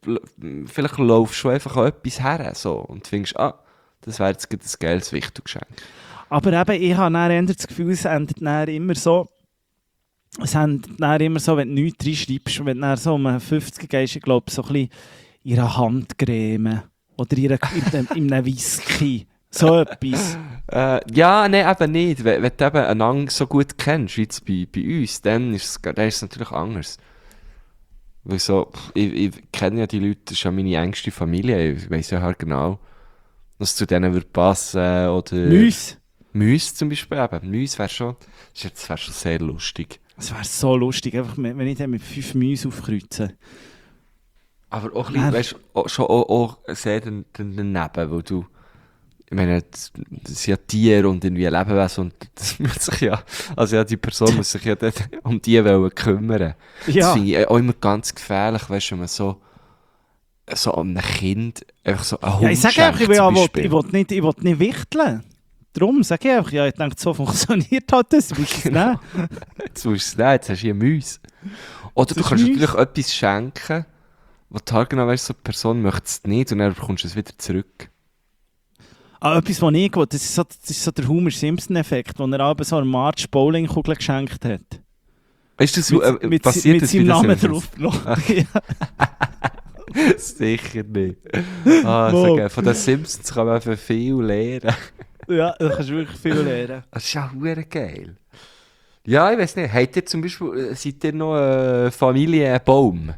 l- vielleicht laufst du schon einfach an etwas her so, und findest, ah, das wäre jetzt gerade ein geiles Wichtelgeschenk. Aber eben, ich habe dann eher das Gefühl, es endet dann immer so, es endet dann immer so, wenn du nichts reinschreibst, wenn du dann so um fünfzig gehst, ich glaube, so ein bisschen in einer Handcreme oder in, einer, in, einem- in einem Whisky. So etwas. Äh, ja, nein, eben nicht. Wenn, wenn du eben einander so gut kennst, wie jetzt bei, bei uns, dann ist es, dann ist es natürlich anders. Weil so, pff, ich, ich kenne ja die Leute, das ist ja meine engste Familie, ich weiss ja halt genau, was zu denen würde passen, oder... Müs. Müs zum Beispiel eben. Müs wäre schon, das wär- das wär schon sehr lustig. Es wäre so lustig, einfach, wenn ich dann mit fünf Müs aufkreuze. Aber auch ein Ja. bisschen, weißt, auch, schon auch, auch sehr dan- dan- daneben, weil du, ich meine, das, das sind ja Tiere und irgendwie Lebewesen und das muss sich ja, also ja, die Person muss sich ja dort um die wollen kümmern. Das Ja, finde ich auch immer ganz gefährlich, weißt du, wenn man so, so an einem Kind einfach so einen Hund ja ich sage einfach, ich schenkt, will, zum ja, will, Beispiel. ich will nicht, ich will nicht wichteln. Darum sage ich einfach, ja, ich denke, so funktioniert halt das. Du musst es Genau. nehmen. Jetzt musst du es nehmen, jetzt hast du hier Müs. Oder Das du ist kannst Müs. natürlich etwas schenken, wo du halt genau weißt, so eine Person möchte es nicht und dann bekommst du es wieder zurück. Ah, etwas, was ich will, das ist so, das ist so der Homer Simpson-Effekt, wo er aber so eine Marge Bowlingkugel geschenkt hat. Weißt du, das, Mit, äh, mit, passiert mit das seinem bei den Namen Simpsons? drauf. Ja. Sicher nicht. Ah, so Mo. geil. Von den Simpsons kann man einfach viel lernen. Ja, da kannst du wirklich viel lernen. Das ist ja verdammt geil. Ja, ich weiß nicht. Habt ihr zum Beispiel, äh, seid ihr noch äh, Familie Baum?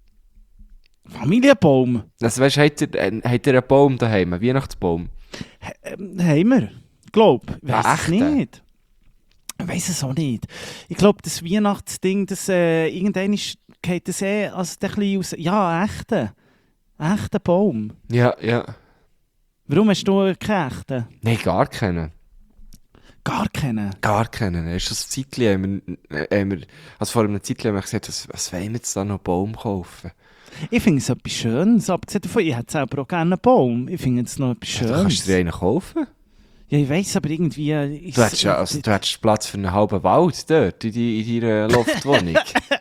Familienbaum. Also weißt du, habt ihr, äh, habt ihr einen Baum daheim, einen Weihnachtsbaum? Ähm, haben wir. Glaub. Ich Ah, weiß es echte? nicht. Ich weiß es auch nicht. Ich glaube, das Weihnachtsding, das äh, irgendwann ist, geht das eh also ein bisschen aus. Ja, echte. Echter Baum. Ja, ja. Warum hast du keinen echten? Nein, gar keinen. Gar keinen. Gar keinen. Erst das Zeitchen haben wir, äh, haben wir, also vor einem Zeitchen haben wir gesagt, was, was wollen wir jetzt da noch einen Baum kaufen? Ich finde es etwas Schönes. Abgesehen davon, ich hätte selber auch gerne einen Baum. Ich finde es noch etwas Ja, da kannst Schönes. du dir einen kaufen. Ja, ich weiss, aber irgendwie... äh, Ist, Du hättest, ja, also, du hättest Platz für einen halben Wald dort, in, die, in deiner Loftwohnung.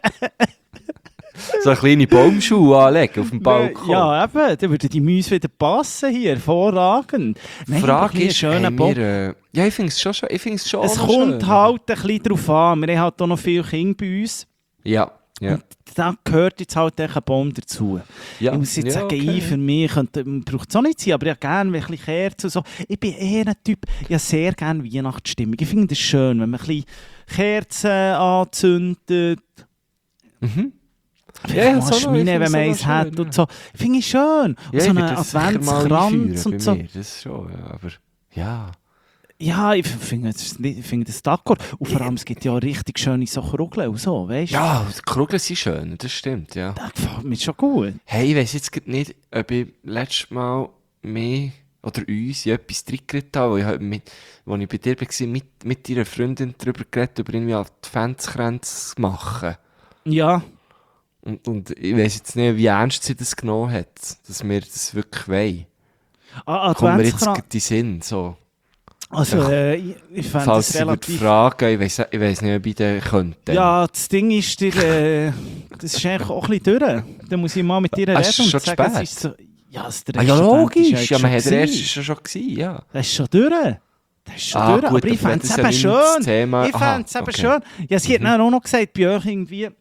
So eine kleine Baumschuhe anlegen auf dem Balkon. Ja, eben. Dann würden die Mäuse wieder passen hier. Hervorragend. Die Nein, Frage aber ein ist, schöner haben Baum. wir, äh, ja, ich finde es schon, schon- ich finde es schon Es auch noch kommt schön. halt ein bisschen darauf an. Wir haben halt auch noch viele Kinder bei uns. Ja, ja. Und da gehört jetzt halt echt ein Baum dazu. ja. Ich muss jetzt ja, sagen, okay. ich für mich könnte- braucht es auch nicht sein, aber ich habe gerne ein bisschen Kerzen und so. Ich bin eher ein Typ, ich habe sehr gerne Weihnachtsstimmung. Ich finde es schön, wenn man ein bisschen Kerzen anzündet. Mhm. Vielleicht Ja, mal so noch- ich Schmine, finde wenn es man auch eins noch hat schön, und so. Finde ich schön. Und Ja, so ich einen würde das sicher mal Adventskranz einführen und bei so. mir, das schon, ja, aber ja. Ja, ich finde das, nicht- ich finde das d'accord. Und vor allem, es gibt ja auch richtig schöne so Kugeln und so, weißt du? Ja, die Kugeln sind schön, das stimmt, ja. Das gefällt mir schon gut. Hey, ich weiss jetzt grad nicht, ob ich letztes Mal mehr oder uns in etwas triggert habe, wo ich, halt mit, wo ich bei dir war, mit, mit deiner Freundin darüber geredet, über irgendwie Adventskränze machen. Ja, Und, und ich weiss jetzt nicht, wie ernst sie das genommen hat, dass wir das wirklich wollen. ah, Kommt mir jetzt Adventskranz. gerade in den Sinn, so. Also, Ja. äh, ich, ich fände Falls das sie würde relativ... fragen, ich weiss, ich weiss nicht, ob ich den könnte. Ja, das Ding ist, dir, äh, das ist eigentlich auch ein bisschen durch. Da muss ich mal mit dir Ah, reden ist es und schon sagen, spät? es ist so... Ja, das der Ah, ja, erste Advent ist logisch. eigentlich Ja, man schon hat den ersten gewesen. schon, schon gewesen, ja. Das ist schon durch. Das ist schon Ah, durch. gut, aber ich aber fände es das ist ja eben nicht das schön. Thema. Ich Aha, fände es eben okay. schön. Ja, sie hat Mhm. dann auch noch gesagt, bei euch irgendwie...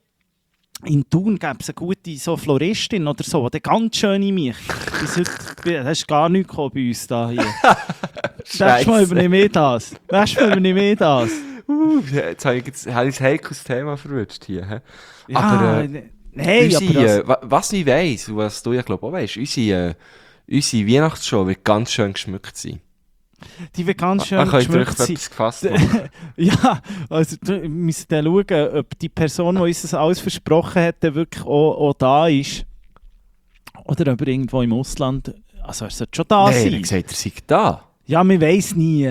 In Thun gäbe es eine gute so Floristin oder so, die ganz schöne mich. Bis heute, das ist gar nichts gekommen bei uns da hier. Nächstes Mal Scheisse. übernehme ich das. Nächstes Mal übernehme ich das. Uh, jetzt habe ich, jetzt, habe ich ein heikles Thema verwünscht hier. Hä? Ja, Aber, äh, nein, unsere, aber das, äh, wa- was ich weiss, und was du ja glaube auch weisst, unsere, äh, unsere Weihnachtsshow wird ganz schön geschmückt sein. die wird ganz schön Man könnte geschmückt euch sein. etwas gefasst machen. Ja, also wir müssen dann schauen, ob die Person, die uns das alles versprochen hat, dann wirklich auch, auch da ist. Oder ob er irgendwo im Ausland... Also er sollte schon da Nein, er sein. hat gesagt, er sei da. Ja, man weiss nie.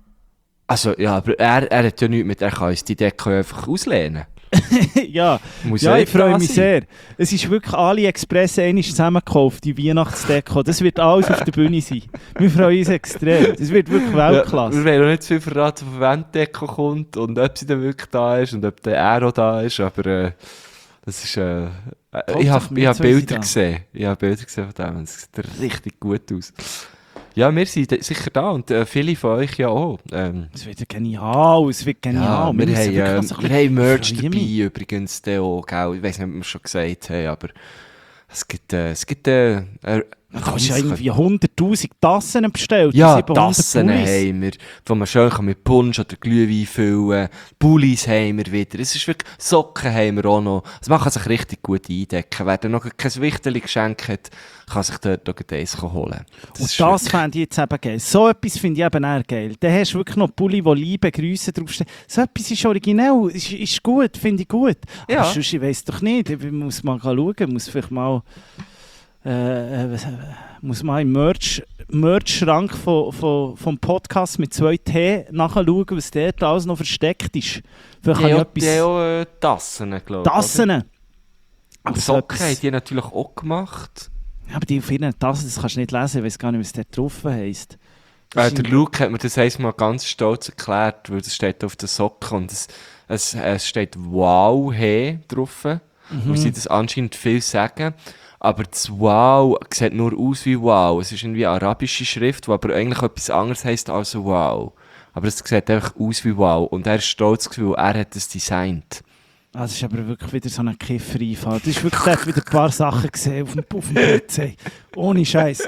Also, ja, aber er, er hat ja nichts mit, er kann uns die Deko einfach auslehnen. ja, Muss ja, ja ich freue da mich sein. sehr. Es ist wirklich AliExpress einmal zusammengekauft, die Weihnachtsdeko. Das wird alles auf der Bühne sein. Wir freuen uns extrem. Das wird wirklich Ja, Weltklasse. wir wollen noch nicht zu viel verraten, von wann die Deko kommt und ob sie dann wirklich da ist und ob der er auch da ist, aber äh, Das ist, äh, äh, Hauptsache, ich habe wir hab zwei sind Bilder da. gesehen. Ich habe Bilder gesehen von dem. Es sieht richtig gut aus. Ja, wir sind da- sicher da und äh, viele von euch ja auch. Ähm, Es wird genial, es wird ja, genial. wir, müssen haben, wirklich äh, noch so ein wir bisschen- haben Merch Ich dabei freue mich. übrigens. Der auch, gell? Ich weiß nicht, ob wir es schon gesagt haben, aber es gibt, äh, es gibt äh, äh, Du hast ja irgendwie hunderttausend Tassen bestellt. ja, siebenhundert Tassen Pullis. haben wir, wo man schön kann mit Punsch oder Glühwein füllen kann. Pullis haben wir wieder. Es ist wirklich, Socken haben wir auch noch. Also man kann sich richtig gut eindecken. Wer dann noch kein Wichterli geschenkt hat, kann sich dort noch eins holen. Und ist das wirklich- fände ich jetzt eben geil. So etwas finde ich eben eher geil. Dann hast du wirklich noch Pulli, wo Liebe, Grüße draufstehen. So etwas ist originell, ist, ist gut, finde ich gut. Ja. Aber sonst, ich weiss doch nicht, ich muss mal schauen, muss vielleicht mal... Äh, äh, was- äh, muss mal im Merch, Merch-Schrank von, von, vom Podcast mit zwei T nachschauen, was dort alles noch versteckt ist. Vielleicht Die kann haben auch, ich die haben etwas... auch äh, Tassen, glaube ich. Tassen! oder? Aber Und so Socken etwas- haben die natürlich auch gemacht. Ja, aber die auf ihren Tassen, das kannst du nicht lesen, ich weiß gar nicht, was dort drauf heisst. Äh, der Luke hat mir das einmal ganz stolz erklärt, weil das steht auf den Socken und es, es, es steht «Wow, hey» drauf. Mhm. Und sie das anscheinend viel sagen. Aber das «Wow» sieht nur aus wie «Wow». Es ist irgendwie eine arabische Schrift, die aber eigentlich etwas anderes heisst als «Wow». Aber es sieht einfach aus wie «Wow». Und er ist stolz, weil er hat es designt. Ah, das ist aber wirklich wieder so ein Kiffer-Einfall. Das ist wirklich, der hat wieder ein paar Sachen gesehen auf dem, auf dem P C. Ohne Scheiß.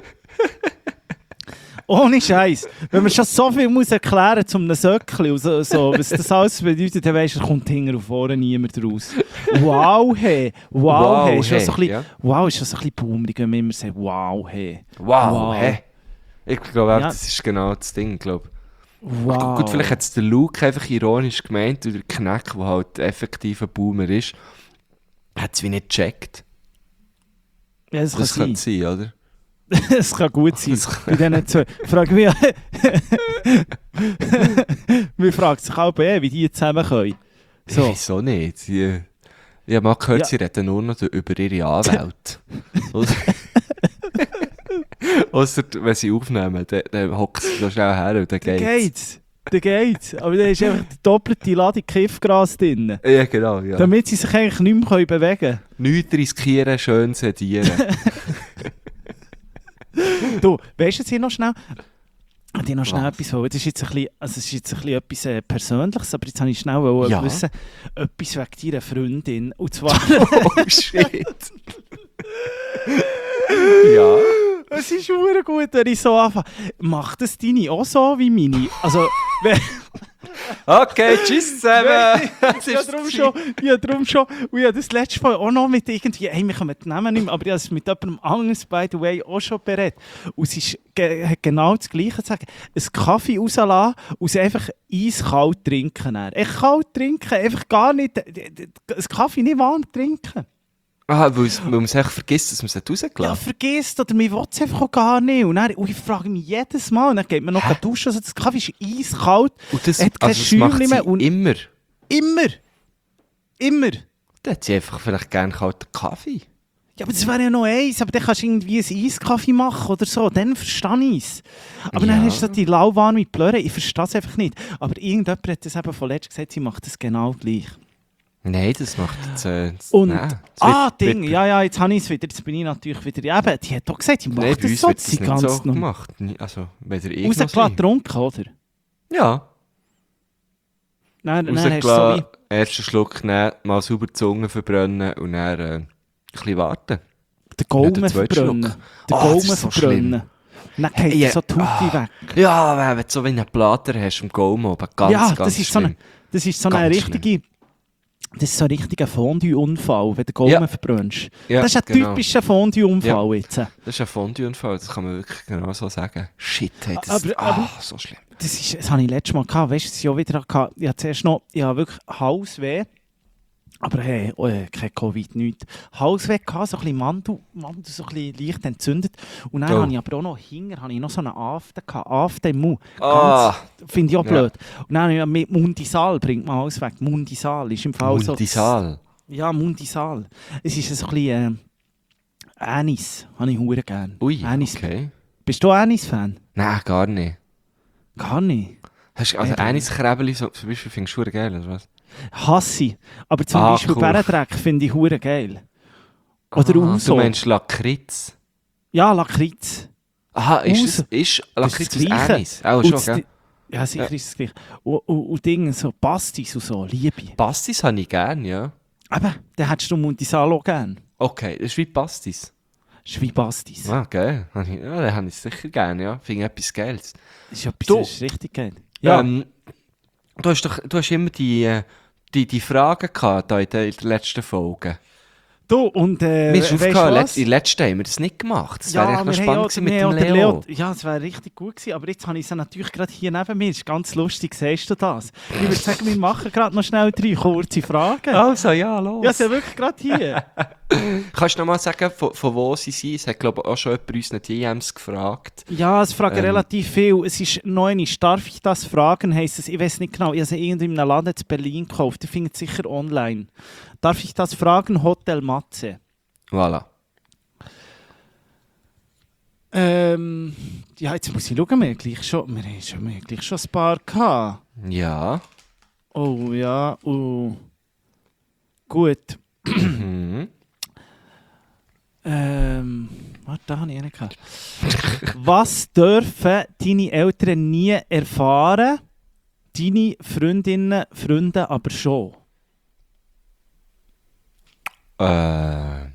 Ohne Scheiß. Wenn man schon so viel muss erklären zum einem Söckchen und so, so, was das alles bedeutet, dann weisst du, kommt hinten und vorne niemand raus. Wow, hey. Wow, Wow, hey. Ist schon hey, so ein bisschen, ja. Wow ist schon so ein bisschen boomerig, wenn man immer sagt, wow, hey. «Wow, Wow. hey». Ich glaube auch, Ja. das ist genau das Ding, glaube Wow. Gut, vielleicht hat es der Luke einfach ironisch gemeint, oder der Kneck, der halt effektiv ein Boomer ist, hat es wie nicht gecheckt. Ja, das kann Das sein. könnte sein, oder? Es kann gut sein. Das Bei diesen zwei. Frag mich. Man fragt sich auch, eh, wie die zusammen können. So. Wieso nicht? Sie, ich habe mal gehört, Ja. sie reden nur noch über ihre Anwälte. Oder? Ausser, wenn sie aufnehmen, dann, dann hockt sie da schnell her und dann Da geht's. geht's. Da geht's. Aber da ist einfach die doppelte Ladung Kiffgras drin. Ja, genau, ja. Damit sie sich eigentlich nicht mehr bewegen können. Nichts riskieren, schön sedieren. Du, weißt du jetzt hier noch schnell? Ich wollte noch schnell Was? etwas holen. Das ist jetzt ein bisschen, also es ist jetzt ein bisschen etwas äh, Persönliches, aber jetzt habe ich schnell wollen Ja. wissen, etwas wegen deiner Freundin. Und zwar, Oh shit. Ja. es ist verdammt gut, wenn ich so anfange. Macht das deine auch so wie meine? Also, wenn... Okay, tschüss zusammen. Ja, darum schon. Ja, darum schon. Und ich habe das letzte Mal auch noch mit irgendwie, hey, wir können die Namen nicht mehr, aber ich habe es mit jemandem anderes, by the way, auch schon berät. Und es ist ge hat genau das Gleiche zu sagen. Ein Kaffee rauslassen und es einfach eiskalt trinken. Dann. Echt kalt trinken, einfach gar nicht, ein Kaffee nicht warm trinken. Ah, weil es- weil man sich echt vergisst, dass man es Ja, rausgelassen hat. vergisst oder mir will es einfach auch gar nicht. Und, dann, und ich frage mich jedes Mal, und dann geht man noch duschen, also das Kaffee ist eiskalt, Und das, hat kein also das macht Schäumchen sie mehr und- immer. immer. Immer. Dann hat sie einfach vielleicht gerne kalten Kaffee. Ja, aber das wäre ja noch eins, aber dann kannst du irgendwie ein Eiskaffee machen oder so, dann verstehe ich es. Aber dann Ja. hast du so die lauwarme Blöre, ich verstehe es einfach nicht. Aber irgendjemand hat das eben von letztem gesagt, sie macht das genau gleich. Nein, das macht jetzt... Äh, das- Und, nein, das ah, wird- Ding, wird- ja, ja, jetzt habe ich es wieder, jetzt bin ich natürlich wieder, ja, eben, die hat doch gesagt, sie macht Nein, bei das uns so, wird das sie nicht ganz so noch gemacht. Nie- Also, weder ich noch rausgelassen, sie. getrunken, oder? Ja, Nein, dann hast du so rausgelassen, wie, ersten Schluck nehmen, mal sauber die Zunge verbrennen und dann äh, ein bisschen warten. den Gaumen den zweiten verbrennen. Schluck. Den Ah, Gaumen das ist so verbrennen. Dann geht Ja, so die Haut ah. weg. Ja, wenn du so wie einen Plater hast im Gaumen oben, ganz, ja, ganz das ist so schlimm. eine, das ist so eine Ganz richtige... Das ist so ein richtiger Fondue-Unfall, wenn du Gaumen Ja. verbrennst. Ja, das ist ein genau. typischer Fondue-Unfall jetzt. Das ist ein Fondue-Unfall, das kann man wirklich genau so sagen. Shit, hey, das Aber- ah, aber- so schlimm. Das, ist, das habe ich letztes Mal gehabt. Weißt du, das Jahr wieder gehabt. Ich habe zuerst noch, ich habe wirklich Halsweh. Aber hey, oh, äh, kein Covid, nichts. Halsweh gehabt, so ein bisschen Mandel, Mandel so ein bisschen leicht entzündet. Und dann Oh. habe ich aber auch noch hinter, habe ich noch so eine Afte gehabt, Afte im Mund. Ah. Ganz, finde ich auch Ja. blöd. Und dann habe ich mit Mundisal, bringt man alles weg. Mundisal ist im Fall so... Mundisal. Ja, Mundisal. Es ist so ein bisschen äh, Anis, habe ich hure gern. Ui, Anis. okay. Bist du Anis-Fan? Nein, gar nicht. Gar nicht. Hast, also Ja, Anis-Krebeli so, zum Beispiel findest du verdammt geil, oder was? Hasse ich. Aber zum Ah, Beispiel cool. Bärendreck finde ich hure geil. Oder Ah, Uso. Du meinst Lakritz? Ja, Lakritz. Aha, ist, Uso. das, ist Lakritz Das ist das aus Gleiche. Anis? Auch Und schon, das gell? Di- Ja, sicher ist es gleich. Und, und, und Dinge, so Pastis und so, liebe ich. Pastis habe ich gern, ja. Aber, dann hättest du Montisalo gern. Okay, das ist wie Pastis. Schweibastis. Ah, geil. Ja, den habe ich sicher gern, ja. Finde ich etwas Geiles. Das ist etwas, Du- das ist richtig geil. Ja, Ähm, du hast doch, du hast immer die, äh, die, die Fragen gehabt da in der, in der letzten Folge. du, und äh, Mir ist weisst du aufgefallen, was? letzt, in der letzten haben wir das nicht gemacht. Das wäre echt noch wir spannend haben gewesen auch- mit wir dem haben auch den Leo. Ja, es wäre richtig gut gewesen, aber jetzt habe ich sie natürlich gerade hier neben mir. Das ist ganz lustig, siehst du das? Ich würde sagen, wir machen gerade noch schnell drei kurze Fragen. Also, ja, los. Ja, sie sind wirklich gerade hier. Kannst du noch mal sagen, von, von wo sie sind? Es hat, glaube ich, auch schon jemand unseren D Ms gefragt. Ja, es fragen Ähm. relativ viel. Es ist noch einmal, darf ich das fragen, heisst es, ich weiß nicht genau, ich habe sie irgendwie in einem Laden in Berlin gekauft, ihr findet es sicher online. Darf ich das fragen, Hotel Matze? Voilà. Ähm, ja, jetzt muss ich schauen, wir haben gleich schon, wir haben schon, wir haben gleich schon ein paar gehabt. Ja. Oh ja, oh. Gut. Mhm. Ähm, warte, da habe ich einen gehabt. Was dürfen deine Eltern nie erfahren, deine Freundinnen, Freunde aber schon? Äh.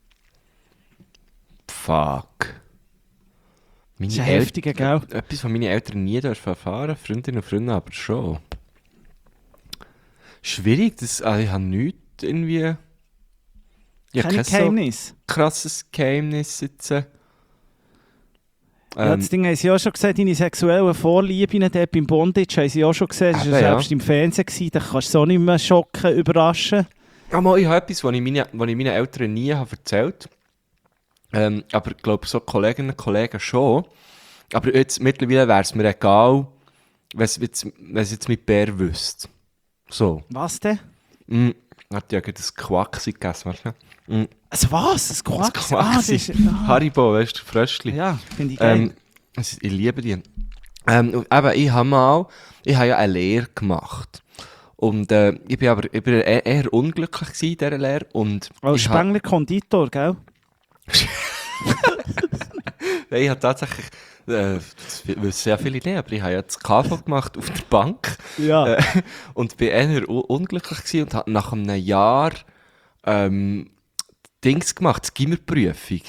Fuck. Meine Das ist ein El- heftiger, gell? Etwas, was meine Eltern nie dürfen erfahren, Freundinnen und Freunde aber schon. Schwierig, das, also ich habe nichts irgendwie... Ich habe Kein kein so Geheimnis. krasses Geheimnis jetzt. äh. Ja, Ähm, das Ding haben sie auch schon gesehen, deine sexuellen Vorlieben dort beim Bondage haben sie auch schon gesehen. Das war Eben, ja ja. selbst im Fernsehen, gewesen. Da kannst du es auch nicht mehr schocken, überraschen. Ja, mal, ich habe etwas, was ich, meine, was ich meinen Eltern nie habe erzählt habe. Ähm, aber ich glaube, so Kolleginnen und Kollegen schon. Aber jetzt, mittlerweile wäre es mir egal, wenn es jetzt, wenn es jetzt mit Bär wüsste. So. Was denn? Mm, hat ja gerade das Quaxi gegessen, weißt du? Mm, Also was? Das das Quacks? Ah, das Quaxi. ist... Ah. Haribo, weißt du, Fröschli. Ja, finde ich geil. Ähm, es- ich liebe die. Ähm, und eben, ich habe mal, ich habe ja eine Lehre gemacht. Und äh, ich bin aber ich bin eher, eher unglücklich gewesen in dieser Lehre. Und Als ich habe Spengler Konditor, gell? ich habe tatsächlich, äh, das wissen sehr viele nicht, aber ich habe ja das K V gemacht auf der Bank. Ja. Äh, und bin eher u- unglücklich gewesen und habe nach einem Jahr ähm, Dings gemacht, die Gimmerprüfung.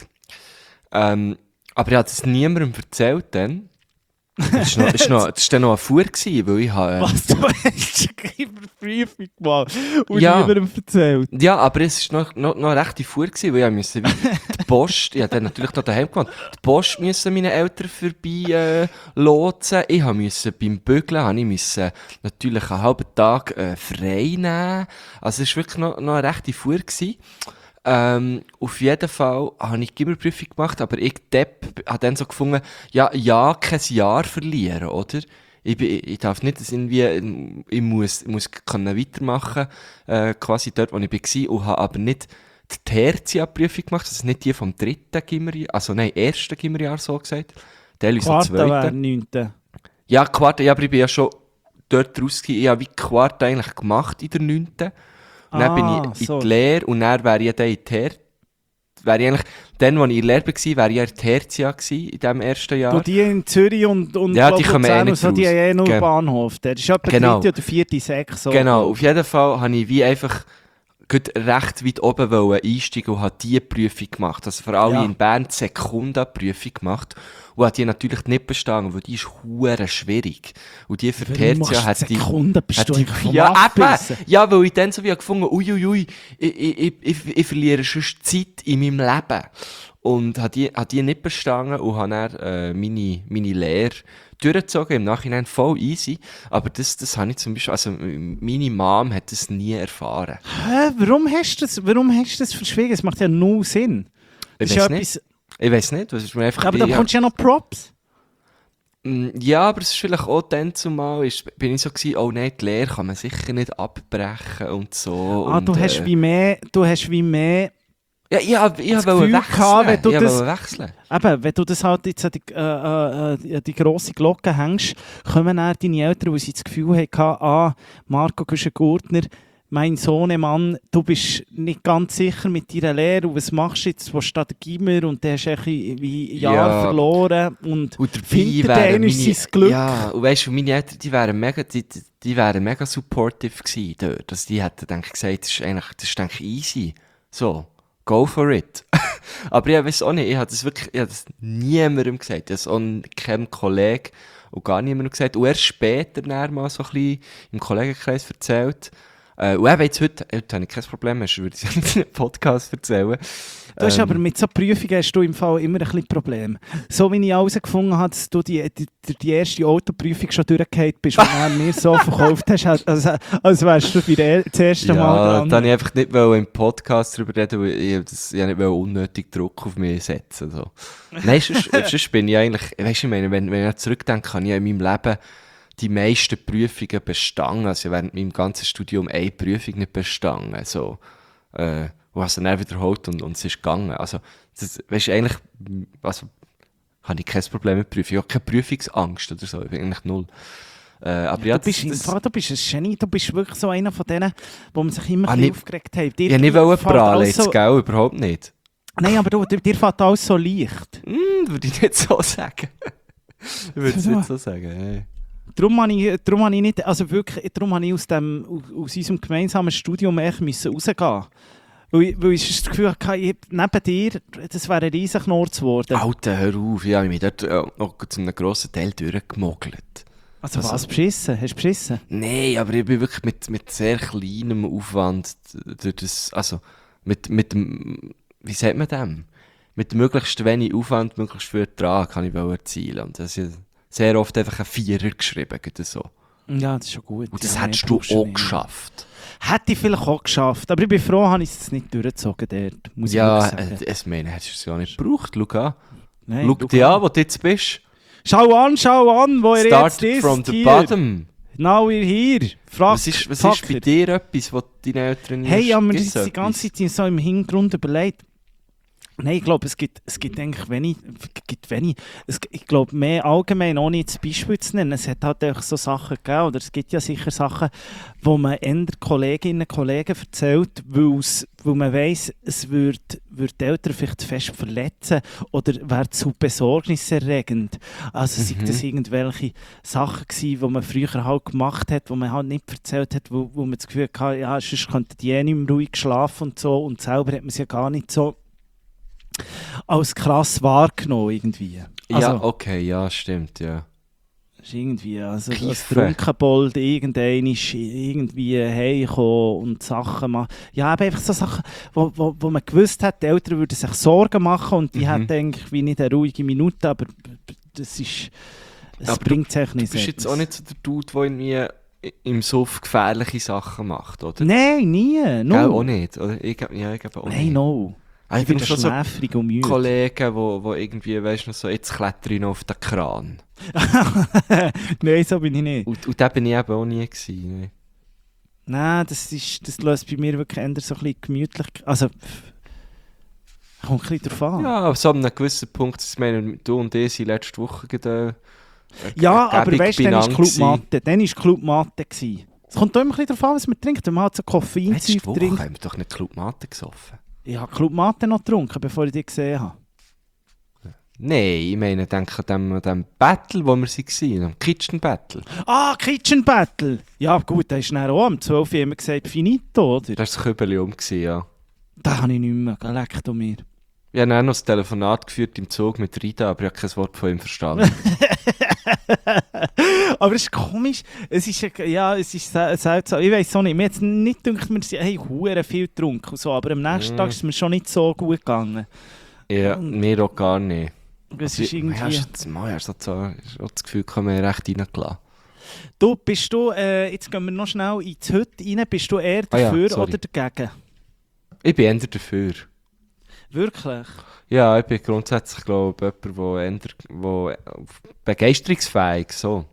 Ähm, aber ich habe das niemandem erzählt dann. Das war noch, das ist noch, das ist dann noch ein Fuhr gewesen, weil ich habe... Äh, Was, du hast eine Prüfung gemacht und Ja. niemandem erzählt? Ja, aber es war noch, noch, noch eine rechte Fuhr, gewesen, weil ich musste wie die Post, ich habe dann natürlich noch daheim gewohnt, die Post müssen meine Eltern vorbei äh, lotsen. Ich musste beim Bügeln, habe ich müssen natürlich einen halben Tag äh, frei nehmen. Also es war wirklich noch, noch eine rechte Fuhr. Gewesen. Ähm, auf jeden Fall habe ich die Gimmerprüfung gemacht, aber ich Depp habe dann so gefunden, ja, ja, kein Jahr verlieren, oder? Ich, bin, ich darf nicht, dass irgendwie, ich muss, ich muss können weitermachen, äh, quasi dort, wo ich war, und habe aber nicht die Tertia-Prüfung gemacht, also nicht die vom dritten Gimmerjahr, also nein, ersten Gimmerjahr so gesagt, teilweise am Quarta wäre zweiten. neunte. Ja, Quarta, ja, aber ich bin ja schon dort rausgegangen, ich habe wie Quarta eigentlich gemacht in der neunten. Und dann bin Ah, ich in so. die Lehre und dann wäre ich dann in die Ter... Wäre ich eigentlich... Dann, als ich in der Lehre war, wäre ich ja in der Tertia gewesen, in diesem ersten Jahr. Du, die in Zürich und, und Ja, glaub, die kommen eh Luzern nicht und so, die raus. haben eh nur Gen- Bahnhof. Der ist etwa Genau. dritte oder vierte Sechs. So. Genau, auf jeden Fall habe ich wie einfach gut recht weit oben wollen einsteigen und habe diese Prüfung gemacht. Also vor allem Ja. in Bern die Sekunda-Prüfung gemacht. Und habe die natürlich nicht bestanden, weil die ist hure schwierig. Und die für Warum Tertia machst du hat die... Sekunden, bist hat du die- einfach vom ja, Abbissen? eben, ja, weil ich dann so wie gefunden habe, uiuiui, ich, ich, ich, ich, ich verliere schon Zeit in meinem Leben. Und habe die, habe die nicht bestanden und habe dann äh, meine, meine Lehre durchgezogen, im Nachhinein voll easy. Aber das, das habe ich zum Beispiel, also meine Mom hat das nie erfahren. Hä, warum hast du das, warum hast du das verschwiegen? Es macht ja null Sinn. Das Ich ist weiß ja nicht. etwas, Ich weiß nicht, was ist mir einfach... aber da ich- bekommst du ja noch Props. Mm, Ja, aber es ist vielleicht auch dann zumal, ist, bin ich so gewesen, oh nein, die Lehre kann man sicher nicht abbrechen und so. Ah, und, du hast äh, wie mehr, du hast wie mehr Ja, ich, hab- ich das wollte Gefühl wechseln. gehabt, wenn du ich das- wollte wechseln. Eben, wenn du das halt jetzt an die, äh, äh, an die grosse Glocke hängst, kommen dann deine Eltern, weil sie das Gefühl hatten, ah, Marco Güschen-Gurtner, mein Sohnemann, du bist nicht ganz sicher mit deiner Lehre und was machst du jetzt, wo steht der Gimmer und der hast ein wie Jahr Ja. verloren und Und dabei hinter wären denen ist meine- sein Glück. Ja, und weißt du, meine Eltern, die wären mega, die, die, die wären mega supportive gewesen dort. Also die hätten, denke ich, gesagt, das ist eigentlich, das ist, denke ich, easy. So, go for it. Aber ich weiß auch nicht, ich habe das wirklich, ich habe das niemandem gesagt. Ich habe es auch keinem Kollegen und gar niemandem gesagt. Und erst später dann mal so ein bisschen im Kollegenkreis erzählt. Äh, und eben jetzt heute, heute habe ich kein Problem mehr, sonst würde ich es in einem Podcast erzählen. Du hast Ähm, aber mit so Prüfungen hast du im Fall immer ein bisschen Problem. So wie ich herausgefunden habe, dass du die, die, die erste Autoprüfung schon durchgefallen bist und dann mir so verkauft hast, als, als, als wärst du für die, das erste Mal Ja, dran. dann ich einfach nicht wollen im Podcast darüber reden, weil ich, das, ich nicht wollte unnötig Druck auf mich setzen. So. Nein, sonst, sonst bin ich eigentlich, weißt du, ich meine, wenn, wenn ich zurückdenke, habe ich in meinem Leben die meisten Prüfungen bestanden. Also während meinem ganzen Studium eine Prüfung nicht bestanden. So, äh, und habe sie dann wiederholt und, und es ist gegangen. Also, das, weißt du, eigentlich, also, habe ich kein Problem mit Prüfungen. Ich habe keine Prüfungsangst oder so. Ich bin eigentlich null. Äh, aber ja, du, bist, das, im das, Fall, du bist ein Genie, du bist wirklich so einer von denen, wo man sich immer Ah, ein bisschen nicht- aufgeregt hat. ich wollte nicht wollen fällt prahlen, alles jetzt, so, gell? Überhaupt nicht. Nein, aber du, dir, dir fällt alles so leicht. Hm, würde ich nicht so sagen. Ich würde es So. nicht so sagen. Hey. Darum habe ich, darum habe ich nicht, also wirklich, darum habe ich aus, dem, aus unserem gemeinsamen Studium echt müssen rausgehen. Weil ich, weil ich das Gefühl hatte, ich, neben dir, das wäre ein riesen Knurz geworden. Alter, hör auf. Ich habe mich dort äh, noch zu einem grossen Teil durchgemogelt. Also, also- was, beschissen? Hast du beschissen? Nein, aber ich bin wirklich mit, mit sehr kleinem Aufwand durch das, also mit, mit dem, wie sagt man dem? Mit möglichst wenig Aufwand, möglichst viel Ertrag kann ich wohl erzielen. Und das ist sehr oft einfach ein Vierer geschrieben, gerade so. Ja, das ist schon gut. Und das ja, hättest nee, du brauchst auch nicht. geschafft. Hätte ich vielleicht auch geschafft, aber ich bin froh, habe ich es nicht durchgezogen dort, muss Ja, ich wirklich äh, sagen. es meine, hättest du es ja nicht gebraucht. Schau an. Nein, Schau du dich kannst- an, wo du jetzt bist. Schau an, schau an, wo er jetzt Start ist. from the hier. bottom. Now we're here. Frag, Was ist, was fuck ist bei it. dir etwas, was deine Eltern Hey, ich habe mir Gibt's das die ganze Zeit so im Hintergrund überlegt. Nein, ich glaube, es gibt, es gibt eigentlich wenig, gibt wenig es, ich glaube, mehr allgemein, ohne jetzt Beispiel zu nennen, es hat halt einfach so Sachen gegeben, oder es gibt ja sicher Sachen, wo man eher Kolleginnen und Kollegen erzählt, weil's, weil man weiss, es würde würd die Eltern vielleicht zu fest verletzen oder wäre zu besorgniserregend. Also Mhm. sind das irgendwelche Sachen gewesen, die man früher halt gemacht hat, die man halt nicht erzählt hat, wo, wo man das Gefühl hatte, ja, sonst könnten die eh nicht mehr ruhig schlafen und so, und selber hat man es ja gar nicht so als krass wahrgenommen irgendwie. Also, Ja, okay, ja, stimmt, ja. ist irgendwie, also als Kiffen. Trunkenbold irgendein ist irgendwie heimgekommen und Sachen machen. Ja, aber einfach so Sachen, wo, wo, wo man gewusst hat, die Eltern würden sich Sorgen machen und die Mhm. hätten eigentlich wie nicht eine ruhige Minute, aber das ist, es Aber du- bringt sich Du nicht. bist jetzt auch nicht so der Dude, der irgendwie im Suff gefährliche Sachen macht, oder? Nein, nie, no. Gell, auch nicht, oder? Ich, glaub- ja, ich glaube auch Nein, nicht. no. Ah, Ich ich bin bin schon so schläfrig und müde. Kollegen, wo, wo irgendwie, weißt du, noch so, jetzt klettere ich noch auf den Kran. Nein, so bin ich nicht. Und, und da bin ich eben auch nie gewesen. Ne? Nein, das, ist, das löst bei mir wirklich eher so ein bisschen gemütlich. Also, pff, kommt ein bisschen drauf an. Ja, aber so an einem gewissen Punkt, ich meine, du und ich sind letzte Woche gerade, äh, Ja, äh, aber gäbig weißt du, dann war benannt Club gewesen. Mate. Dann war Club Mate. gewesen. Es kommt auch immer ein bisschen darauf an, was man trinkt. Wenn man halt so Koffeinzeug Letzte Woche trinkt. haben wir doch nicht Club Mate gesoffen. Ich habe Club Mate noch getrunken, bevor ich dich gesehen habe. Nein, ich meine, denke an dem, an dem Battle, wo wir waren, am Kitchen Battle. Ah, Kitchen Battle! Ja gut, da ist dann auch um zwölf Uhr immer gesagt, finito, oder? Da war das Kübeli um, gewesen, ja. Da habe ich nicht mehr, leckt um mir. Ich habe dann noch das Telefonat geführt im Zug mit Rita, aber ich habe kein Wort von ihm verstanden. Aber es ist komisch, es ist, ja, es ist sel- seltsam. Ich weiß auch nicht, mir hat es nicht gedacht, wir haben hure viel getrunken und so, aber am nächsten Mm. Tag ist es mir schon nicht so gut gegangen. Ja, Und- mir auch gar nicht. Es Also, ist irgendwie... Ja, hast du mal hast du so, hast du das Gefühl, kann man recht reingelassen. Du, bist du, äh, jetzt gehen wir noch schnell ins Heute rein, bist du eher Ah ja, dafür sorry. oder dagegen? Ich bin eher dafür. Wirklich? Ja, ich bin grundsätzlich, glaube ich, jemand, der begeisterungsfähig so.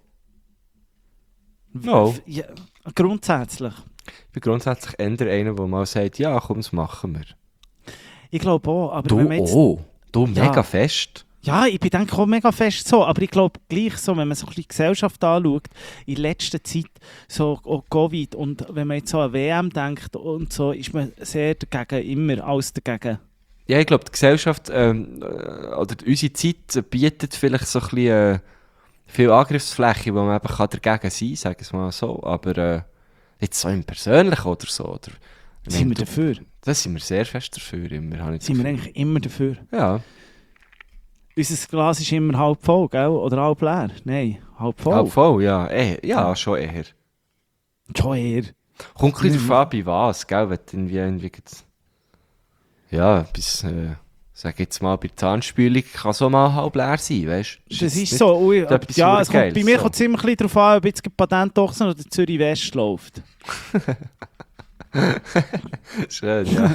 No. Ja, grundsätzlich. Ich bin grundsätzlich eher einer, der mal sagt, ja, komm, das machen wir. Ich glaube auch. Aber Du wenn man jetzt, auch? Du Ja. mega fest? Ja, ich bin denke auch mega fest so, aber ich glaube gleich so, wenn man so ein bisschen die Gesellschaft anschaut, in letzter Zeit, so auch Covid und wenn man jetzt so an W M denkt und so, ist man sehr dagegen, immer alles dagegen. Ja, ich glaube, die Gesellschaft ähm, äh, oder unsere Zeit bietet vielleicht so ein bisschen äh, viel Angriffsfläche, wo man eben kann dagegen sein kann, sagen wir es mal so. Aber äh, jetzt so im Persönlichen oder so. Oder, ich Sind meine, wir dafür? Da sind wir sehr fest dafür. Immer, habe ich das Sind wir Gefühl. eigentlich immer dafür? Ja, Unser Glas ist immer halb voll, gell? Oder halb leer? Nein, halb voll. halb voll, ja. Eh, ja, schon eher. Schon eher. Kommt ein bisschen Mhm. darauf an, bei was, gell? Wenn du irgendwie, irgendwie jetzt- ja, bis, äh, sag jetzt mal, bei der Zahnspülung kann so mal halb leer sein, weißt du? Das ist so. Ui, da etwas ja, es kommt, Geiles, bei mir so. kommt es immer ein bisschen darauf an, ob jetzt die Patentochsen oder Zürich West läuft. Schön, ja.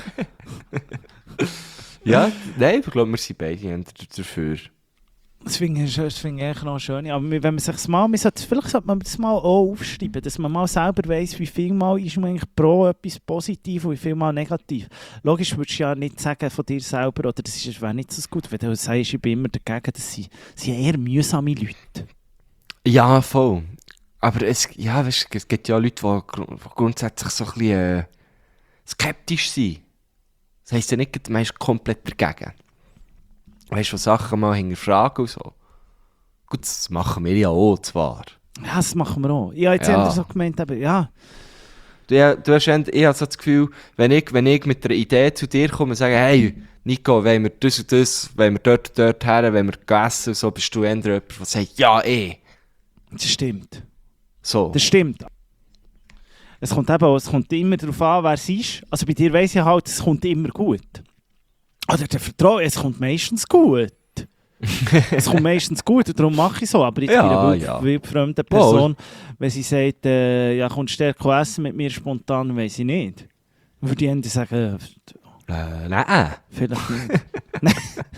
Ja, nein, ich glaube, wir sind beide eher dafür. Das finde ich, das finde ich eigentlich noch schön. Aber wenn man sich mal, man sollte, vielleicht sollte man das mal auch aufschreiben, dass man mal selber weiss, wie viel Mal ist man eigentlich pro etwas positiv und wie viel Mal negativ. Logisch würdest du ja nicht sagen von dir selber, oder das ist wäre nicht so gut, wenn du sagst, ich bin immer dagegen, das sind, das sind eher mühsame Leute. Ja, voll. Aber es, ja, weißt, es gibt ja Leute, die gru- die grundsätzlich so ein bisschen äh, skeptisch sind. Das heisst ja nicht, man ist komplett dagegen. Weißt du, Sachen mal hinterfragen und so. Gut, das machen wir ja auch zwar. Ja, das machen wir auch. Ich habe jetzt Ja. eher so gemeint, aber ja, Du, ja, du hast, eher- ich habe so das Gefühl, wenn ich, wenn ich mit einer Idee zu dir komme und sage, hey, Nico, wollen wir das und das, wollen wir dort und dort her, wollen wir essen und so, bist du eher jemand, der sagt, ja, eh. das stimmt. So. Das stimmt. Es kommt eben auch, es kommt immer darauf an, wer es ist. Also bei dir weiss ich halt, es kommt immer gut. Oder der Vertrauen, es kommt meistens gut. Es kommt meistens gut und darum mache ich so. Aber jetzt Ja, bei einer wild, ja. wildfremden Person, wenn sie sagt, äh, ja, kommst du stärker essen mit mir spontan, weiss ich nicht. Würde ich eher sagen, Äh, nein. vielleicht nicht. Nein.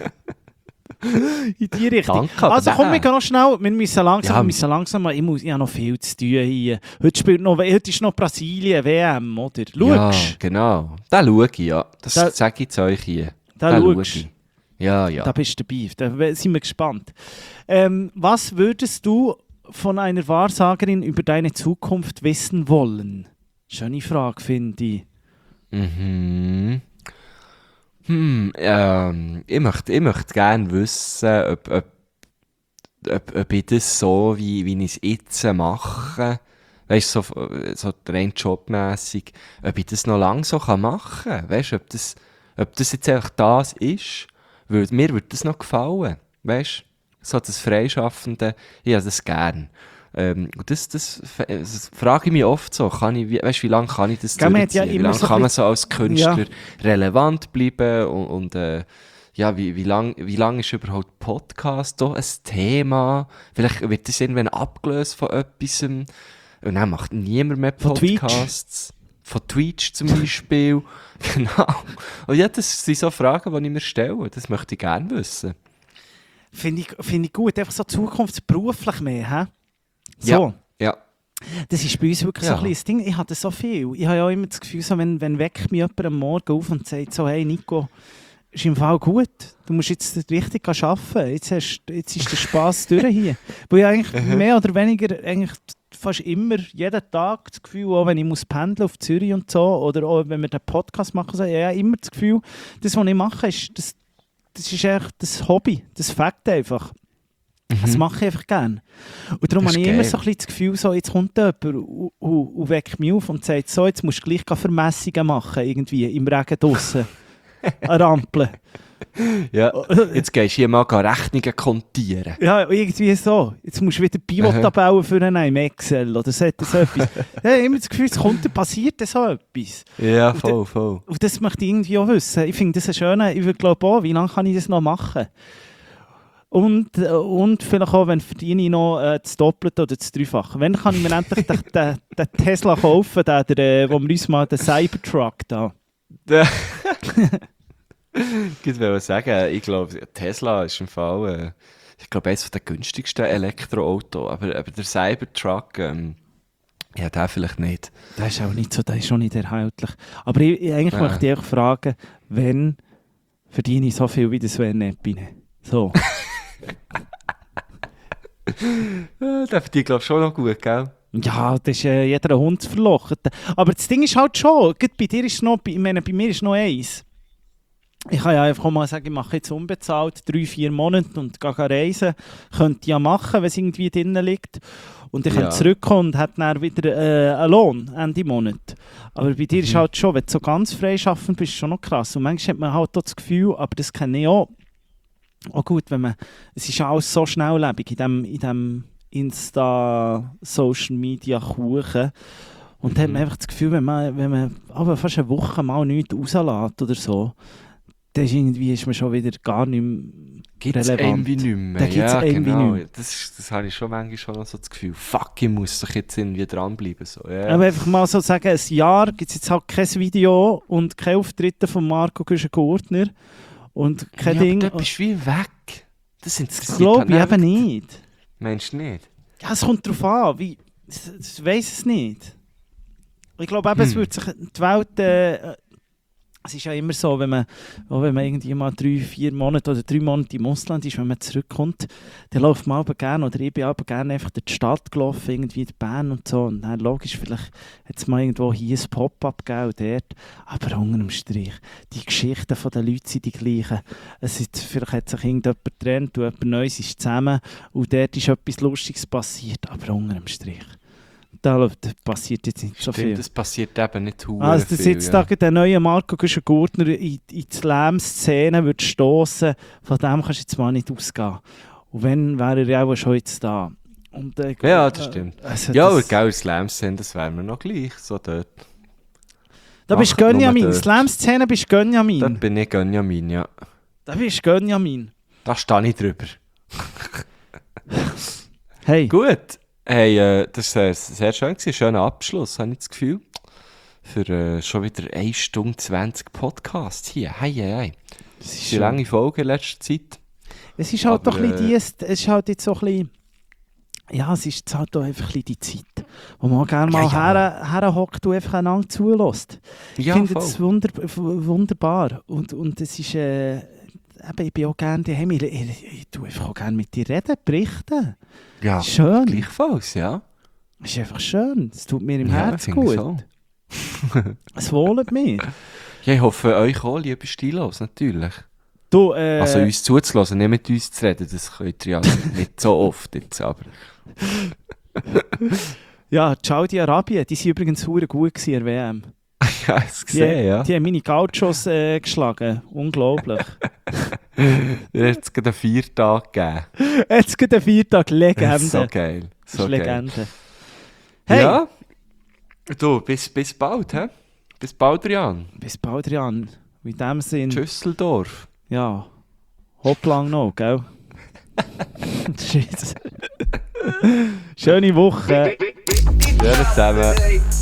In die Richtung. Danke, aber Also komm, wir nein. gehen noch schnell. Wir müssen langsam, Ja. wir müssen langsam mal. Ich, muss, ich habe noch viel zu tun hier. Heute, spielt noch, heute ist noch Brasilien, W M, oder? Ja, Schaust genau. Da schaue ich, ja. Das Da- sage ich zu euch hier. Da Da schaust schaue ich. Ja, ja. Da bist du dabei. Da sind wir gespannt. Ähm, was würdest du von einer Wahrsagerin über deine Zukunft wissen wollen? Schöne Frage, finde ich. Mhm. Hm, ähm, ich möchte, ich möchte gerne wissen, ob, ob, ob, ob ich das so, wie, wie ich es jetzt mache, weißt du, so, so rein jobmässig, ob ich das noch lange so kann machen kann. Weißt du, ob das, ob das jetzt einfach das ist, weil mir würde das noch gefallen. Weißt du, so das Freischaffende, ich habe das gern. Ähm, und das, das, das frage ich mich oft so, kann ich, wie, weißt, wie lange kann ich das Gell, man hat ja durchziehen? Wie immer lange so kann ein man so als Künstler Ja. relevant bleiben und, und äh, ja, wie, wie lang, wie lang ist überhaupt Podcast da ein Thema? Vielleicht wird das irgendwann abgelöst von etwas und dann macht niemand mehr Von Twitch. Podcasts. Von Twitch zum Beispiel. Genau. Und ja, das sind so Fragen, die ich mir stelle. Das möchte ich gerne wissen. Finde ich, finde ich gut. Einfach so zukunftsberuflich mehr, hä? So. Ja. Ja. Das ist bei uns wirklich Ja. so ein bisschen das Ding. Ich hatte so viel. Ich habe ja auch immer das Gefühl, so, wenn, wenn weckt mich jemand am Morgen auf und sagt so, hey Nico, ist im Fall gut. Du musst jetzt richtig arbeiten. Jetzt, hast, jetzt ist der Spass durch hier. Wo ich eigentlich mehr oder weniger eigentlich fast immer, jeden Tag das Gefühl, auch wenn ich muss pendeln auf Zürich und so, oder auch wenn wir den Podcast machen, so, ja, immer das Gefühl, das, was ich mache, ist, das, das ist echt das Hobby, das Fakt einfach. Das mache ich einfach gerne. Und darum Das habe ist ich immer geil. so ein bisschen das Gefühl, so, jetzt kommt jemand und, und, und weckt mich auf und sagt, so, jetzt musst du gleich Vermessungen machen, irgendwie, im Regen draussen. An Rampeln. Ja. Jetzt gehst du hier mal Rechnungen kontieren. Ja, irgendwie so. Jetzt musst du wieder Pivot-Tabellen für einen im Excel oder so etwas. Ich habe immer das Gefühl, es kommt, passiert so etwas. Ja, voll, voll. Und das möchte ich irgendwie auch wissen. Ich finde das ein schöner, ich würde glaube auch, wie lange kann ich das noch machen? Und, äh, und vielleicht auch, wenn verdiene ich noch äh, das Doppelte oder das Dreifache. Wenn kann ich mir endlich den, den, den Tesla kaufen, den, der, äh, wo wir uns mal den Cybertruck da. Ich wollte sagen, ich glaube, Tesla ist im Fall, äh, ich glaube, eines der günstigsten Elektroautos. Aber, aber der Cybertruck, ähm, ja, der vielleicht nicht. Das ist auch nicht so, das ist schon nicht erhältlich. Aber ich, ich eigentlich Ja. möchte ich auch fragen, wenn verdiene ich so viel wie der Sven Epine. So. Äh, Der verdient, glaube ich, schon noch gut, gell? Ja, das ist äh, jeder Hund verlochen. Aber das Ding ist halt schon, gerade bei dir ist noch, ich meine, bei mir ist noch eins. Ich kann ja einfach mal sagen, ich mache jetzt unbezahlt drei, vier Monate und gehe reisen. Könnte ich ja machen, wenn es irgendwie drinnen liegt. Und ich Ja. könnte zurückkommen und hätte dann wieder äh, einen Lohn Ende Monat. Aber bei dir ist Mhm. halt schon, wenn du so ganz freischaffend bist, schon noch krass. Und manchmal hat man halt auch das Gefühl, aber das kenne ich auch, auch gut, wenn man, es ist ja alles so schnelllebig in diesem in dem Insta-Social-Media-Kuchen. Und da hat man Mhm. einfach das Gefühl, wenn man, wenn man aber fast eine Woche mal nichts rauslässt oder so, dann ist, irgendwie, ist man schon wieder gar nicht mehr Gibt es relevant. irgendwie nicht mehr. Da gibt's ja, irgendwie genau. nicht mehr. Das, ist- das habe ich schon manchmal schon noch so das Gefühl. Fuck, ich muss doch jetzt irgendwie dranbleiben. So. Ja. Aber einfach mal so sagen, ein Jahr gibt es jetzt halt kein Video und keine Auftritte von Marco Güschen-Gurtner und kein ja, Ding. aber da bist du wie weg. Das interessiert Das glaube ich keinen. eben nicht. Meinst du nicht? Ja, es kommt darauf an. Wie, ich ich weiss es nicht. Ich glaube eben, es Hm. wird sich die Welt... Äh, es ist ja immer so, wenn man, auch wenn man irgendwie mal drei, vier Monate oder drei Monate im Ausland ist, wenn man zurückkommt, dann läuft man aber gerne, oder ich bin aber gerne einfach durch die Stadt gelaufen, irgendwie in Bern und so. Und dann logisch, vielleicht hat es mal irgendwo hier ein Pop-up gegeben und dort. Aber unter dem Strich, die Geschichten der Leute sind die gleichen. Es ist, vielleicht hat sich irgendjemand getrennt und jemand Neues ist zusammen und dort ist etwas Lustiges passiert, aber unter dem Strich. Da, da passiert jetzt nicht so viel. Stimmt, das passiert eben nicht hure Also, dass viel. jetzt ja. da der neue Marco Güschen-Gurtner in, in die Slam-Szene würde stossen, von dem kannst du jetzt mal nicht ausgehen. Und wenn, wäre er ja auch schon jetzt da. Und, äh, Ja, das stimmt. Also Ja, das, und gell, Slams sind, das wären wir noch gleich. So dort. da bist du Macht nur Gönjamin. dort. Slam-Szene bist du Gönjamin. Dort bin ich Gönjamin, ja. Da bist du Gönjamin. Da stehe ich drüber. Hey, Gut. Hey, äh, das war sehr, sehr schön. Ein schöner Abschluss, habe ich das Gefühl. Für äh, schon wieder eine Stunde zwanzig Podcast hier. Hei, hei, hei. es Das ist, ist eine lange Folge in letzter Zeit. es ist halt aber, doch ein bisschen äh, die, es ist halt jetzt so ein bisschen, ja, es ist jetzt halt doch einfach ein bisschen die Zeit, wo man auch gerne mal Ja, ja. her- herhockt und einfach einander zulässt. Ich Ja, finde voll. es wunder w- wunderbar. Und, und es ist, äh, eben, ich bin auch gerne daheim. Ich, ich, ich tue einfach auch gerne mit dir reden, berichten. Ja, Schön. gleichfalls, ja. Es ist einfach schön. Es tut mir im Ja, Herzen finde ich gut. Es wohlt mir. Ja, ich hoffe, euch auch, liebe Stilos, natürlich. Du, äh, Also uns zuzulassen, nicht mit uns zu reden, das könnt ihr ja nicht so oft jetzt, aber... ja, Saudi-Arabien, die waren übrigens verdammt gut gewesen, in der W M. Ja, es Die, gesehen, ja. die haben meine Gauchos äh, geschlagen. Unglaublich. Ihr habt es gerade einen Viertag gegeben. Jetzt geht der Viertag, Das Legende. ist so geil. Das ist So geil. Legende. Hey, Ja, du, bis, bis bald, hä? Bis bald, Rian. bis bald, Jan. In dem Sinn, Schüsseldorf. ja, hopp lang noch, gell? Tschüss. Schöne Woche. Ja, zusammen.